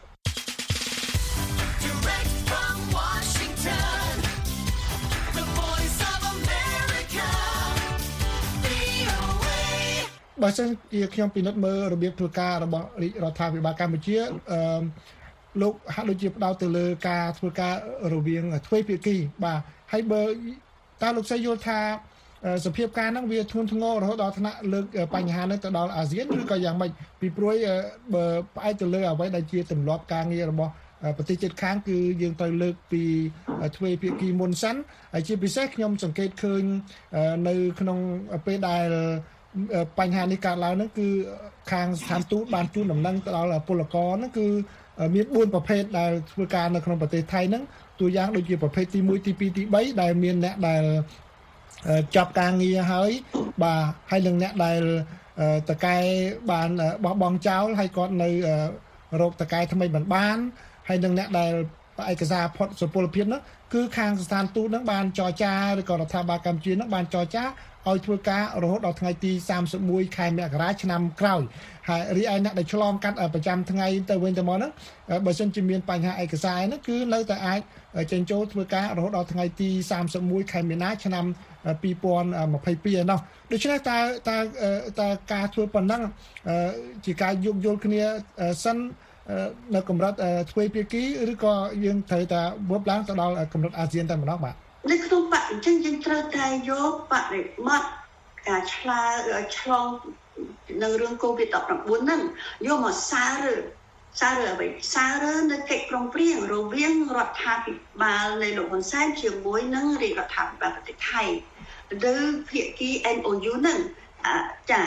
បើសិនជាខ្ញុំពិនិត្យមើលរបៀបធ្វើការរបស់រដ្ឋាភិបាលកម្ពុជាអឺលោកហាក់ដូចជាផ្ដោតទៅលើការធ្វើការរវាងទ្វេភាគីបាទហើយបើតើលោកស្រីយល់ថាសភាពការហ្នឹងវាធ្ងន់ធ្ងររហូតដល់ថ្នាក់លើកបញ្ហានេះទៅដល់អាស៊ានឬក៏យ៉ាងម៉េចពីព្រោះបើផ្អែកទៅលើអ្វីដែលជាទម្លាប់ការងាររបស់ប្រទេសជិតខាងគឺយើងត្រូវលើកពីទ្វេភាគីមុនសិនហើយជាពិសេសខ្ញុំសង្កេតឃើញនៅក្នុងពេលដែលបញ្ហានេះកើតឡើងហ្នឹងគឺខាងស្ថានទូតបានជូនដំណឹងទៅដល់ពលករហ្នឹងគឺមានបួនប្រភេទដែលធ្វើការនៅក្នុងប្រទេសថៃហ្នឹងតួយ៉ាងដូចជាប្រភេទទីមួយទីពីរទីបីដែលមានអ្នកដែលចាប់ការងារហើយបាទហើយនឹងអ្នកដែលតកែបានបោះបង់ចោលហើយគាត់នៅរោគតកែថ្មីមិនបានហើយនឹងអ្នកដែលឯកសារផុតសុពលភាពនោះគឺខាងស្ថានទូតនឹងបានចរចាឬក៏រដ្ឋាភិបាលកម្ពុជានឹងបានចរចាឲ្យធ្វើការរហូតដល់ថ្ងៃទីសាមសិបមួយខែមករាឆ្នាំក្រោយហើយរីឯអ្នកដែលឆ្លងកាត់ប្រចាំថ្ងៃទៅវិញទៅមកហ្នឹងបើសិនជាមានបញ្ហាឯកសារហ្នឹងគឺនៅតែអាចចេញចូលធ្វើការរហូតដល់ថ្ងៃទីសាមសិបមួយខែមីនាឆ្នាំពីរពាន់ម្ភៃពីរឯណោះដូច្នេះតើតើតើការធ្វើប៉ុណ្ណឹងជាការយោគយល់គ្នាសិននៅកម្រិតទ្វេភាគីឬក៏យើងត្រូវតែវឹបឡើងទៅដល់កម្រិតអាស៊ានតែម្ដងបាទនៅក្នុងបរិអញ្ចឹងយើងត្រូវតែយកបរិបទការឆ្លើយឆ្លងនៅរឿង COVID ដប់ប្រាំបួន ហ្នឹងយកមកសាររើសាររើអ្វីសាររើនៅកិច្ចព្រមព្រៀងរវាងរដ្ឋាភិបាលនៃលោកហ៊ុនសែនជាមួយនឹងរាជរដ្ឋាភិបាលប្រទេសថៃឬភាគី N O U ហ្នឹងចា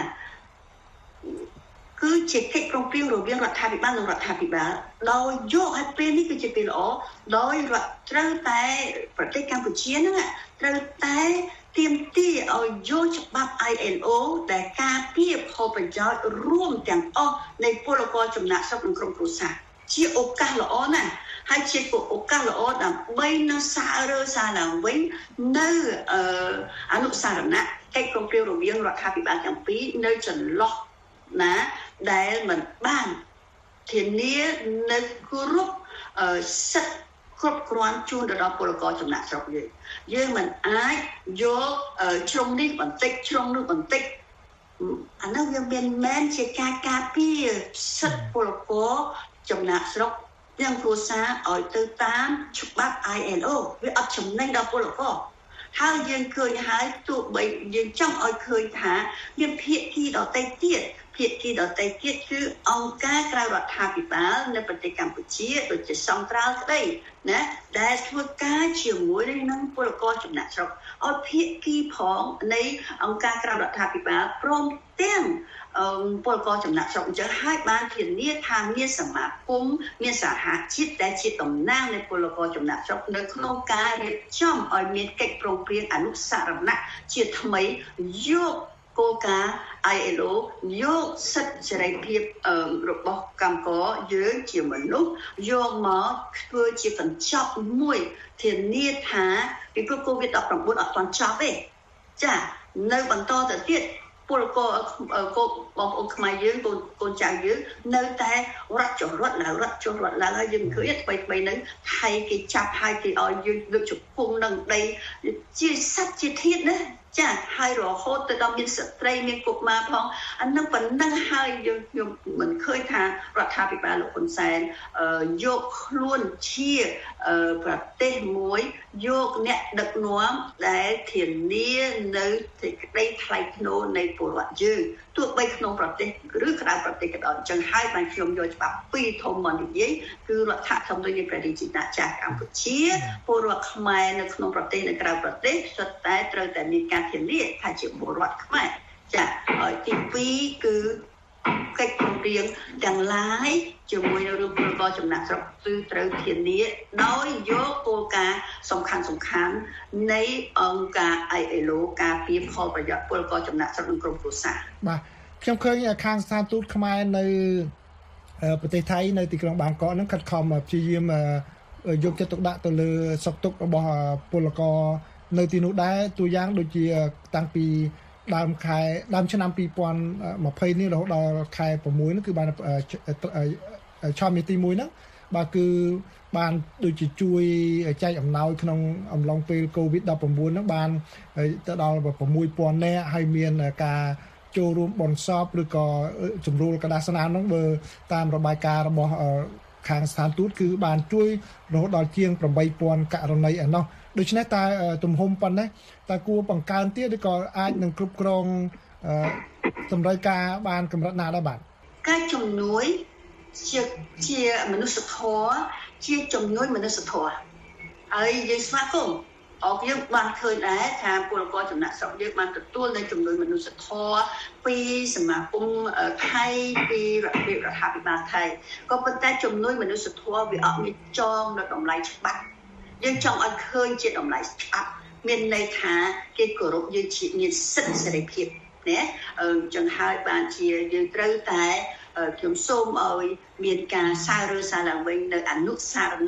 គឺជាកិច្ចព្រមព្រៀងរវាងរដ្ឋាភិបាលនិងរដ្ឋាភិបាលដោយយកឲ្យពេលនេះគឺជាពេលល្អដោយរដ្ឋត្រូវតែប្រទេសកម្ពុជាហ្នឹងត្រូវតែទាមទារឲ្យយកច្បាប់ I L O ដែលការពារផលប្រយោជន៍រួមទាំងអស់នៃពលករចំណាក់ស្រុកនិងក្រុមគ្រួសារជាឱកាសល្អណាស់ហើយជាឱកាសល្អដើម្បីនឹងសាររើសារឡើងវិញនៅអនុសារណៈកិច្ចព្រមព្រៀងរវាងរដ្ឋាភិបាលទាំងពីរនៅចន្លោះណាដែលមិនបានធានានៅគ្រប់សិទ្ធិគ្រប់គ្រាន់ជូនទៅដល់ពលករចំណាក់ស្រុកយើងយើងមិនអាចយកជ្រុងនេះបន្តិចជ្រុងនោះបន្តិចអានោះវាមានមែនជាការការពារសិទ្ធិពលករចំណាក់ស្រុកទាំងគ្រួសារឲ្យទៅតាមច្បាប់ I L O វាអត់ចំណេញដល់ពលករហើយយើងឃើញហើយទោះបីយើងចង់ឲ្យឃើញថាមានភាគីដទៃទៀតភាគីដទៃទៀតគឺអង្គការក្រៅរដ្ឋាភិបាលនៅប្រទេសកម្ពុជាដូចជាសង្ត្រាល់ក្តីណាដែលធ្វើការជាមួយនឹងពលករចំណាក់ស្រុកឲ្យភាគីផងនៃអង្គការក្រៅរដ្ឋាភិបាលព្រមទាំងពលករចំណាក់ស្រុកអញ្ចឹងហើយបានធានាថាមានសមាគមមានសហជាតិដែលជាតំណាងនៃពលករចំណាក់ស្រុកនៅក្នុងការរៀបចំឲ្យមានកិច្ចព្រមព្រៀងអនុសារណៈជាថ្មីយកគោលការណ៍ I L O យកសិទ្ធិសេរីភាពរបស់កម្មករយើងជាមនុស្សយកមកធ្វើជាកញ្ចក់មួយធានាថាពីព្រោះ COVID ដប់ប្រាំបួន អត់ទាន់ចប់ទេចានៅបន្តទៅទៀតពលករបងប្អូនខ្មែរយើងកូនកូនចៅយើងនៅតែរត់ចុះរត់ឡើងរត់ចុះរត់ឡើងហើយយើងឃើញថ្មីថ្មីហ្នឹងថៃគេចាប់ហើយគេឲ្យយើងលើកជង្គង់នឹងដីជាសត្វជាធាតុណាចាហើយរហូតទៅដល់មានស្ត្រីមានកុមារផងអានឹងប៉ុណ្ណឹងហើយយើងខ្ញុំមិនឃើញថារដ្ឋាភិបាលលោកហ៊ុនសែនយកខ្លួនជាប្រទេសមួយយកអ្នកដឹកនាំដែលធានានៅសេចក្តីថ្លៃថ្នូរនៃពលរដ្ឋយើងទោះបីក្នុងប្រទេសឬក្រៅប្រទេសក៏ដោយអញ្ចឹងហើយបានខ្ញុំយកច្បាប់ពីរធំមកនិយាយគឺរដ្ឋធម្មនុញ្ញនៃព្រះរាជាណាចក្រកម្ពុជាពលរដ្ឋខ្មែរនៅក្នុងប្រទេសនៅក្រៅប្រទេសសុទ្ធតែត្រូវតែមានការធានាថាជាពលរដ្ឋខ្មែរចាហើយទីពីរគឺកិច្ចព្រមព្រៀងទាំងឡាយជាមួយនៅរឿងពលករចំណាក់ស្រុកគឺត្រូវធានាដោយយកគោលការណ៍សំខាន់សំខាន់នៃអង្គការ I L O ការពារផលប្រយោជន៍ពលករចំណាក់ស្រុកនិងក្រុមគ្រួសារបាទខ្ញុំឃើញខាងស្ថានទូតខ្មែរនៅប្រទេសថៃនៅទីក្រុងបាងកកហ្នឹងខិតខំព្យាយាមយកចិត្តទុកដាក់ទៅលើសុខទុក្ខរបស់ពលករនៅទីនោះដែរទូយ៉ាងដូចជាតាំងពីដើមខែដើមឆ្នាំពីរពាន់ម្ភៃនេះរហូតដល់ខែ៦នេះគឺបានឆមាសទីមួយហ្នឹងបាទគឺបានដូចជាជួយចែកអំណោយក្នុងអំឡុងពេល COVID ដប់ប្រាំបួន ហ្នឹងបានទៅដល់៦ពាន់នាក់ហើយមានការចូលរួមបន់សពឬក៏ជំរុលកដាសនាហ្នឹងបើតាមរបាយការណ៍របស់ខាងស្ថានទូតគឺបានជួយរហូតដល់ជាង៨ពាន់ករណីឯណោះដូច្នេះតើទំហំប៉ុណ្ណេះតើគួរបង្កើនទៀតឬក៏អាចនឹងគ្រប់គ្រងតម្រូវការបានកម្រិតណាដែរបាទការជំនួយជាជាមនុស្សធម៌ជាជំនួយមនុស្សធម៌ហើយយើងស្វាគមន៍អរយើងបានឃើញដែរថាពលករចំណាក់ស្រុកយើងបានទទួលនៅជំនួយមនុស្សធម៌ពីសមាគមថៃពីរដ្ឋរដ្ឋាភិបាលថៃក៏ប៉ុន្តែជំនួយមនុស្សធម៌វាអត់មានចងនៅតម្លៃច្បាប់យើងចង់ឲ្យឃើញជាតម្លៃច្បាប់មានន័យថាគេគោរពយើងជាមានសិទ្ធិសេរីភាពណាអញ្ចឹងហើយបានជាយើងត្រូវតែខ្ញុំសូមឲ្យមានការសាររើសារឡើងវិញនៅអនុសារណៈ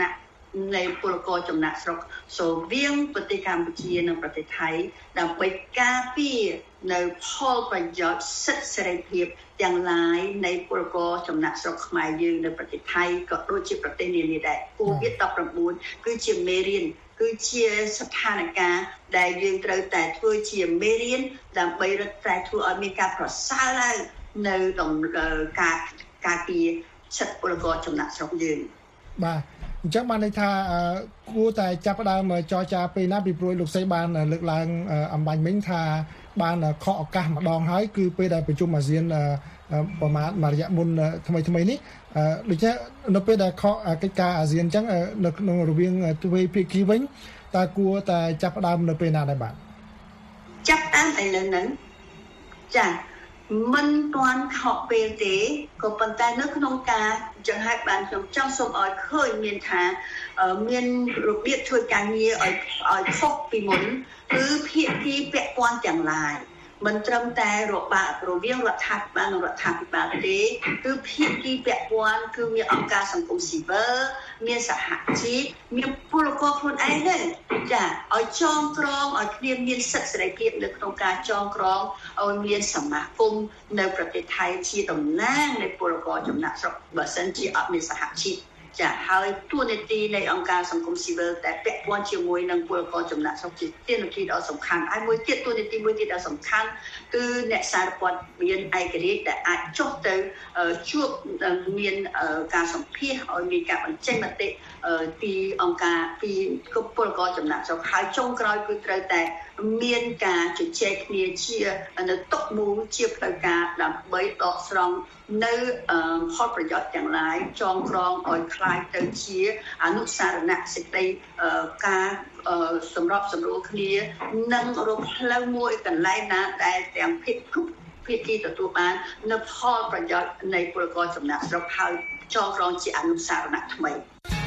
នៃពលករចំណាក់ស្រុកសូមវៀងប្រទេសកម្ពុជានិងប្រទេសថៃដើម្បីការពារនៅផលប្រយោជន៍សិទ្ធិសេរីភាពទាំងឡាយនៃពលករចំណាក់ស្រុកខ្មែរយើងនៅប្រទេសថៃក៏ដូចជាប្រទេសនានាដែរ កូវីដ -19 គឺជាមេរៀនគឺជាស្ថានភាពដែលយើងត្រូវតែធ្វើជាមេរៀនដើម្បីរត់តែធ្វើឲ្យមានការប្រសើរឡើងនៅក្នុងការការពារសិទ្ធិពលករចំណាក់ស្រុកយើងបាទអញ្ចឹងបានន័យថាគួរតែចាប់ផ្ដើមចរចាពេលណាពីព្រោះលោកស្រីបានលើកឡើងអំបញ្ញមិញថាបានខកឱកាសម្ដងហើយគឺពេលដែលប្រជុំអាស៊ានប្រមាណមួយរយៈមុនថ្មីថ្មីនេះដូច្នេះនៅពេលដែលខកកិច្ចការអាស៊ានអញ្ចឹងនៅក្នុងរវាងទ្វេភាគីវិញតើគួរតែចាប់ផ្ដើមនៅពេលណាដែរបាទចាប់ដើមឥឡូវហ្នឹងចាមិនទាន់ខកពេលទេក៏ប៉ុន្តែនៅក្នុងការចឹងហើយបានខ្ញុំចង់សូមឲ្យឃើញមានថាមានរបៀបធ្វើការងារឲ្យឲ្យខុសពីមុនគឺភាគីពាក់ព័ន្ធទាំងឡាយមិនត្រឹមតែរបបរវាងរដ្ឋាភិបាលនិងរដ្ឋាភិបាលទេគឺភាគីពាក់ព័ន្ធគឺមានអង្គការសង្គមស៊ីវិលមានសហជីពមានពលករខ្លួនឯងដែរចាឲ្យចងក្រងឲ្យគ្នាមានសិទ្ធិសេរីភាពនៅក្នុងការចងក្រងឲ្យមានសមាគមនៅប្រទេសថៃជាតំណាងនៃពលករចំណាក់ស្រុកបើសិនជាអត់មានសហជីពចាហើយទួនាទីនៃអង្គការសង្គមស៊ីវិលតែពាក់ព័ន្ធជាមួយនឹងពលករចំណាក់ស្រុកជាទាននាទីដ៏សំខាន់ហើយមួយទៀតទួនាទីមួយទៀតដ៏សំខាន់គឺអ្នកសារព័ត៌មានឯករាជ្យដែលអាចចុះទៅជួបមានការសម្ភាសឲ្យមានការបញ្ចេញមតិពីអង្គការពីពលករចំណាក់ស្រុកហើយចុងក្រោយគឺត្រូវតែមានការជជែកគ្នាជានៅតុមូលជាផ្លូវការដើម្បីដកស្រង់នៅផលប្រយោជន៍ទាំងឡាយចងក្រងឲ្យคล้ายទៅជាអនុសារណៈសេចក្តីការសម្របសម្រួលគ្នានិងរកផ្លូវមួយកន្លែងណាដែលទាំងភាគីភាគីទទួលបាននៅផលប្រយោជន៍នៃពលករចំណាក់ស្រុកហើយចងក្រងជាអនុសារណៈថ្មី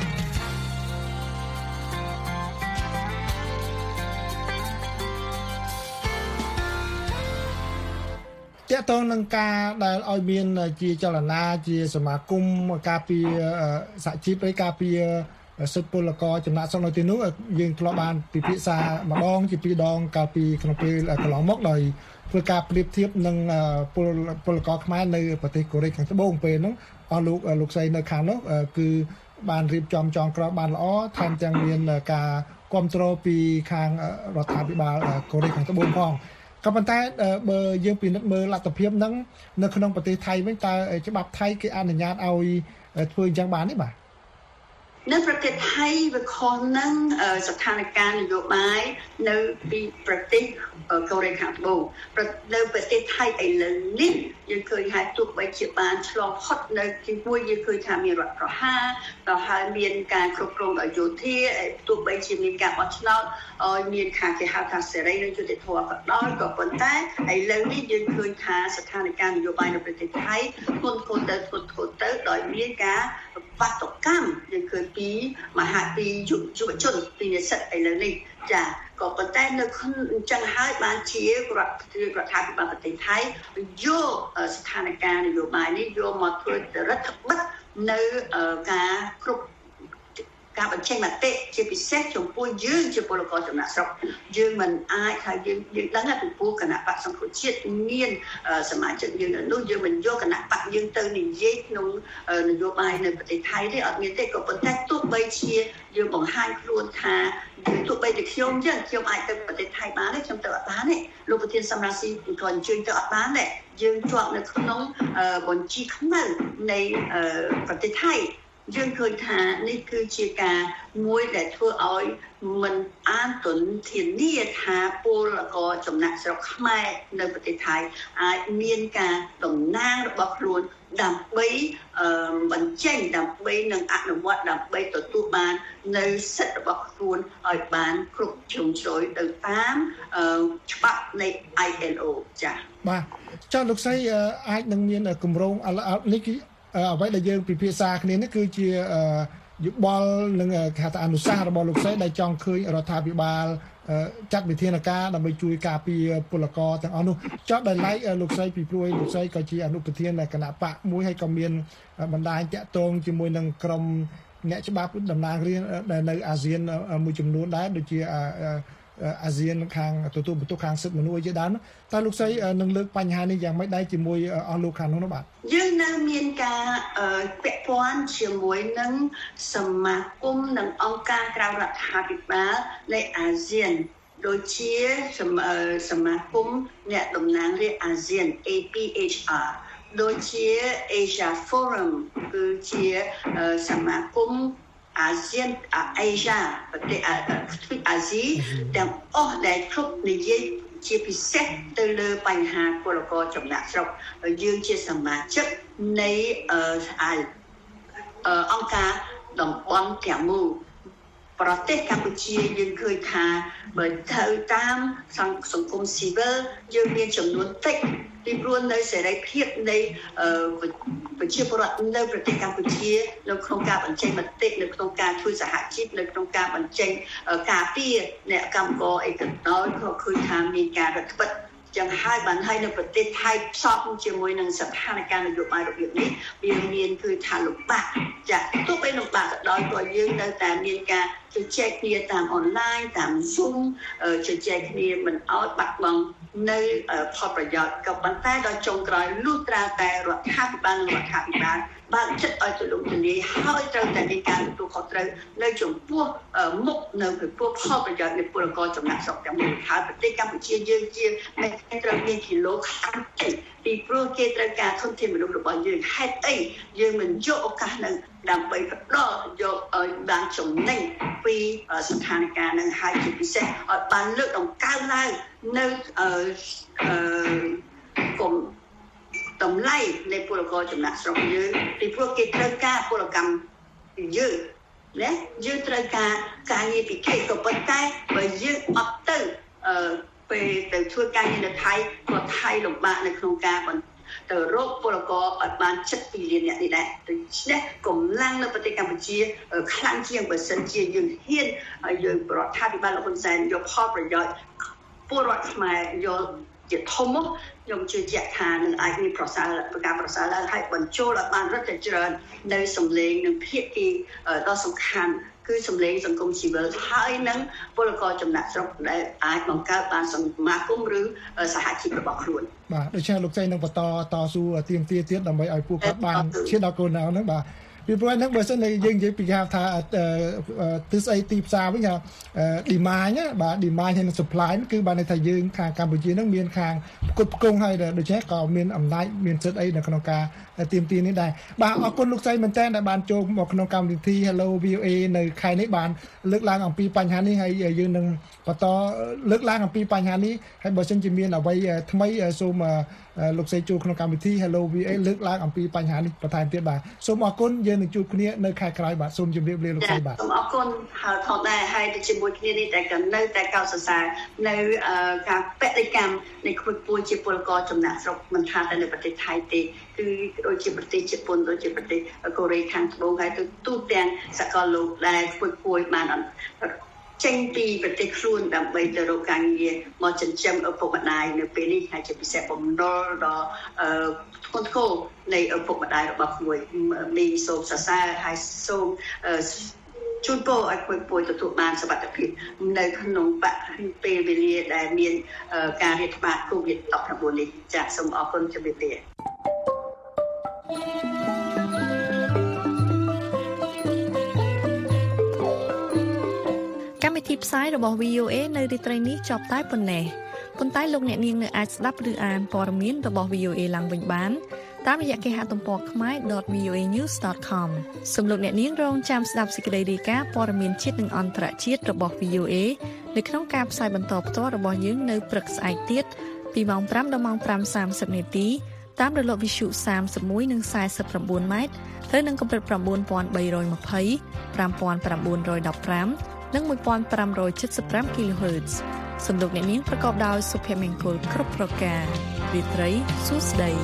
តើតើនឹងការដែលឲ្យមានជាចលនាជាសមាគមការពារសហជីពឯការពារសិទ្ធិពលករចំណាក់ស្រុកនៅទីនោះយើងធ្លាប់បានពិភាក្សាម្ដងជាពីរដងកាលពីក្នុងពេលកន្លងមកដោយធ្វើការប្រៀបធៀបនឹងពលពលករខ្មែរនៅប្រទេសកូរ៉េខាងត្បូងពេលហ្នឹងអស់លោកលោកស្រីនៅខាងនោះគឺបានរៀបចំចងក្រងបានល្អថែមទាំងមានការគ្រប់គ្រងពីខាងរដ្ឋាភិបាលកូរ៉េខាងត្បូងផងក៏ប៉ុន្តែបើយើងពិនិត្យមើលលទ្ធភាពហ្នឹងនៅក្នុងប្រទេសថៃវិញតើច្បាប់ថៃគេអនុញ្ញាតឲ្យធ្វើអញ្ចឹងបានទេបាទនៅប្រទេសថៃវាខុសនឹងស្ថានភាពនយោបាយនៅពីប្រទេសកូរ៉េខាងត្បូងនៅប្រទេសថៃឥឡូវនេះយើងឃើញថាទោះបីជាបានឆ្លងផុតនៅទីមួយយើងឃើញថាមានរដ្ឋប្រហារក៏ហើយមានការគ្រប់គ្រងដោយយោធាទោះបីជាមានការបោះឆ្នោតឲ្យមានការគេហៅថាសេរីនិងយុត្តិធម៌ក៏ដោយក៏ប៉ុន្តែឥឡូវនេះយើងឃើញថាស្ថានភាពនយោបាយនៅប្រទេសថៃធ្ងន់ធ្ងរទៅធ្ងន់ធ្ងរទៅដោយមានការបាតុកម្មយើងឃើញពីមហាពីយុវជនពីនិស្សិតឥឡូវនេះចាក៏ប៉ុន្តែនៅអញ្ចឹងហើយបានជារដ្ឋរដ្ឋាភិបាលប្រទេសថៃយកស្ថានភាពនយោបាយនេះយកមកធ្វើរដ្ឋបិទនៅការគ្រប់ការបញ្ចេញមតិជាពិសេសចំពោះយើងជាពលករចំណាក់ស្រុកយើងមិនអាចថាយើងយើងដឹងថាពីពូគណៈបកសង្គ្រោះជាតិមានសមាជិកយើងនៅនោះយើងមិនយកគណៈបកយើងទៅនិយាយក្នុងនយោបាយនៅប្រទេសថៃទេអត់មានទេក៏ប៉ុន្តែទោះបីជាយើងបង្ហាញខ្លួនថាទោះបីតែខ្ញុំចឹងខ្ញុំអាចទៅប្រទេសថៃបានទេខ្ញុំទៅអត់បានទេលោកប្រធានសំរាស៊ីក៏អញ្ជើញទៅអត់បានដែរយើងជាប់នៅក្នុងបញ្ជីខ្មៅនៃប្រទេសថៃយើងឃើញថានេះគឺជាការមួយដែលធ្វើឲ្យមិនអានទន្ធានាថាពលករចំណាក់ស្រុកខ្មែរនៅប្រទេសថៃអាចមានការតំណាងរបស់ខ្លួនដើម្បីបញ្ចេញដើម្បីនឹងអនុវត្តដើម្បីទទួលបាននៅសិទ្ធិរបស់ខ្លួនឲ្យបានគ្រប់ជ្រុងជ្រោយទៅតាមច្បាប់នៃ I L O ចា៎បាទចុះលោកស្រីអាចនឹងមានគម្រោងនេះគឺអ្វីដែលយើងពិភាក្សាគ្នានេះគឺជាយោបល់និងគេហៅថាអនុសាសន៍របស់លោកស្រីដែលចង់ឃើញរដ្ឋាភិបាលចាត់វិធានការដើម្បីជួយការពារពលករទាំងអស់នោះចុះដោយឡែកលោកស្រីពីព្រួយលោកស្រីក៏ជាអនុប្រធានគណៈបកមួយហើយក៏មានបណ្ដាញតាក់ទងជាមួយនឹងក្រុមអ្នកច្បាប់តំណាងរាស្ត្រនៅអាស៊ានមួយចំនួនដែរដូចជាអាស៊ានខាងទទួលបន្ទុកខាងសិទ្ធិមនុស្សជាដើមតើលោកស្រីនឹងលើកបញ្ហានេះយ៉ាងម៉េចដែរជាមួយអស់លោកខាងនោះបាទយើងនៅមានការពាក់ព័ន្ធជាមួយនឹងសមាគមនិងអង្គការក្រៅរដ្ឋាភិបាលនៃអាស៊ានដូចជាសមាគមអ្នកតំណាងរាស្ត្រអាស៊ាន A P H R ដូចជា Asia Forum គឺជាសមាគមអាស៊ានអាស៊ីប្រទេសអាស៊ីទាំងអស់ដែលគ្រប់និយាយជាពិសេសទៅលើបញ្ហាពលករចំណាក់ស្រុកយើងជាសមាជិកនៃអង្គការតំបន់ទាំងមូលប្រទេសកម្ពុជាយើងឃើញថាបើទៅតាមសង្គមស៊ីវិលយើងមានចំនួនតិចពីព្រោះនៅសេរីភាពនៃប្រជាពលរដ្ឋនៅប្រទេសកម្ពុជានៅក្នុងការបញ្ចេញមតិនៅក្នុងការធ្វើសហជីពនៅក្នុងការបញ្ចេញការពារអ្នកកម្មករអីក៏ដោយក៏ឃើញថាមានការរឹតបន្តឹងចឹងហើយបានហើយនៅប្រទេសថៃផ្សំជាមួយនឹងស្ថានភាពនយោបាយរបៀបនេះវាមានគឺថាលំបាកចាក់ទោះបីលំបាកក៏ដោយក៏យើងនៅតែមានការជជែកគ្នាតាមអនឡាញតាម Zoom ជជែកគ្នាមិនឲ្យបាត់បង់នៅផលប្រយោជន៍ក៏ប៉ុន្តែដល់ចុងក្រោយលុះត្រាតែរដ្ឋាភិបាលរដ្ឋាភិបាលបើកចិត្តឲ្យទូលំទូលាយហើយត្រូវតែមានការទទួលខុសត្រូវនៅចំពោះមុខនៅចំពោះផលប្រយោជន៍នៃពលករចំណាក់ស្រុកទាំងមូលហើយប្រទេសកម្ពុជាយើងជាមិនត្រូវមានគីឡូខាំទេពីព្រោះគេត្រូវការធនធានមនុស្សរបស់យើងហេតុអីយើងមិនយកឱកាសនឹងដើម្បីផ្ដល់យកឲ្យបានចំណេញពីស្ថានភាពនឹងហើយជាពិសេសឲ្យបានលើកដង្កើងឡើងនៅអឺអឺគុំតម្លៃនៃពលករចំណាក់ស្រុកយើងពីព្រោះគេត្រូវការពលកម្មពីយើងណាយើងត្រូវការការងារពីគេក៏ប៉ុន្តែបើយើងអត់ទៅអឺពេលទៅធ្វើការងារនៅថៃក៏ថៃលំបាកនៅក្នុងការទៅរកពលករឲ្យបានជិតពីលានអ្នកនេះដែរដូច្នេះកម្លាំងនៅប្រទេសកម្ពុជាខ្លាំងជាងបើសិនជាយើងហ៊ានឲ្យយើងរដ្ឋាភិបាលលោកហ៊ុនសែនយកផលប្រយោជន៍ពលរដ្ឋខ្មែរយកជាធំមកខ្ញុំជឿជាក់ថានឹងអាចមានប្រសើរប្រការប្រសើរឡើងហើយបញ្ចូលឲ្យបានរឹតតែច្រើននៅសម្លេងនិងភាគីដ៏សំខាន់គឺសម្លេងសង្គមស៊ីវិលហើយនឹងពលករចំណាក់ស្រុកដែលអាចបង្កើតបានសមាគមឬសហជីពរបស់ខ្លួនបាទដូច្នេះលោកស្រីនឹងបន្តតស៊ូទៀមទាទៀតដើម្បីឲ្យពួកគាត់បានឈានដល់គោលដៅហ្នឹងបាទពីព្រោះហ្នឹងបើសិនជាយើងនិយាយពីថាទិសអីទីផ្សារវិញថា demand បាទ demand ហើយនិង supply គឺបានន័យថាយើងខាងកម្ពុជាហ្នឹងមានខាងផ្គត់ផ្គង់ហើយដូច្នេះក៏មានអំណាចមានសិទ្ធិអីនៅក្នុងការទៀមទានេះដែរបាទអរគុណលោកស្រីមែនតើដែលបានចូលមកក្នុងកម្មវិធី Hello វី អូ អេ នៅខែនេះបានលើកឡើងអំពីបញ្ហានេះហើយយើងនឹងបន្តលើកឡើងអំពីបញ្ហានេះហើយបើសិនជាមានអ្វីថ្មីសូមលោកស្រីចូលក្នុងកម្មវិធី Hello វី អូ អេ លើកឡើងអំពីបញ្ហានេះបន្ថែមទៀតបាទសូមអរគុណយើងនឹងជួបគ្នានៅខែក្រោយបាទសូមជម្រាបលាលោកស្រីបាទសូមអរគុណហើយផងដែរហើយជាមួយគ្នានេះតែក៏នៅតែកោតសរសើរនៅការបដិកម្មនៃក្មួយពួយជាពលករចំណាក់ស្រុកមិនថាតែនៅប្រទេសថៃទេគឺដូចជាប្រទេសជប៉ុនដូចជាប្រទេសកូរ៉េខាងត្បូងហើយទៅទូទាំងសកលលោកដែលក្មួយពួយបានចេញពីប្រទេសខ្លួនដើម្បីទៅរកការងារមកចិញ្ចឹមឪពុកម្ដាយនៅពេលនេះហើយជាពិសេសបំណុលដល់ធ្ងន់ធ្ងរនៃឪពុកម្ដាយរបស់ក្មួយមីសូមសរសើរហើយសូមជូនពរឲ្យក្មួយពួយទទួលបានសុវត្ថិភាពនៅក្នុងបរិបទពេលវេលាដែលមានការរាតត្បាត កូវីដ ដប់ប្រាំបួន នេះចាសសូមអរគុណជម្រាបលាកម្មវិធីផ្សាយរបស់ វី អូ អេ នៅរាត្រីនេះចប់តែប៉ុណ្ណេះប៉ុន្តែលោកអ្នកនាងនៅអាចស្ដាប់ឬអានព័ត៌មានរបស់ វី អូ អេ ឡើងវិញបានតាមរយៈគេហទំព័រ ខមែរ ដត វី អូ អេ ញូស ដត ខម សូមលោកអ្នកនាងរងចាំស្ដាប់សេចក្តីរាយការណ៍ព័ត៌មានជាតិនិងអន្តរជាតិរបស់ វី អូ អេ នៅក្នុងការផ្សាយបន្តផ្ទាល់របស់យើងនៅព្រឹកស្អែកទៀតពីម៉ោងប្រាំដល់ម៉ោងប្រាំសាមសិបនាទីតាមរលកវិទ្យុសាមសិបមួយនិងសាយសិបប្រាំបួនម៉ែត្រត្រូវនឹងកម្រិត៩,៣២០ ៥,៩១៥និងmột nghìn năm trăm bảy mươi lăm គីឡូហឺតซ์ សំលោកអ្នកនាងប្រកបដោយសុភមង្គលគ្រប់ប្រការរីត្រីសួស្តី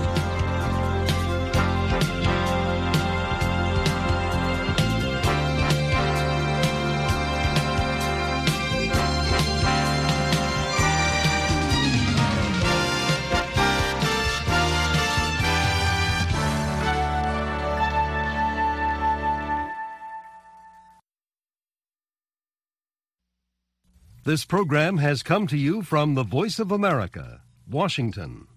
This program has come to you from the Voice of America, Washington.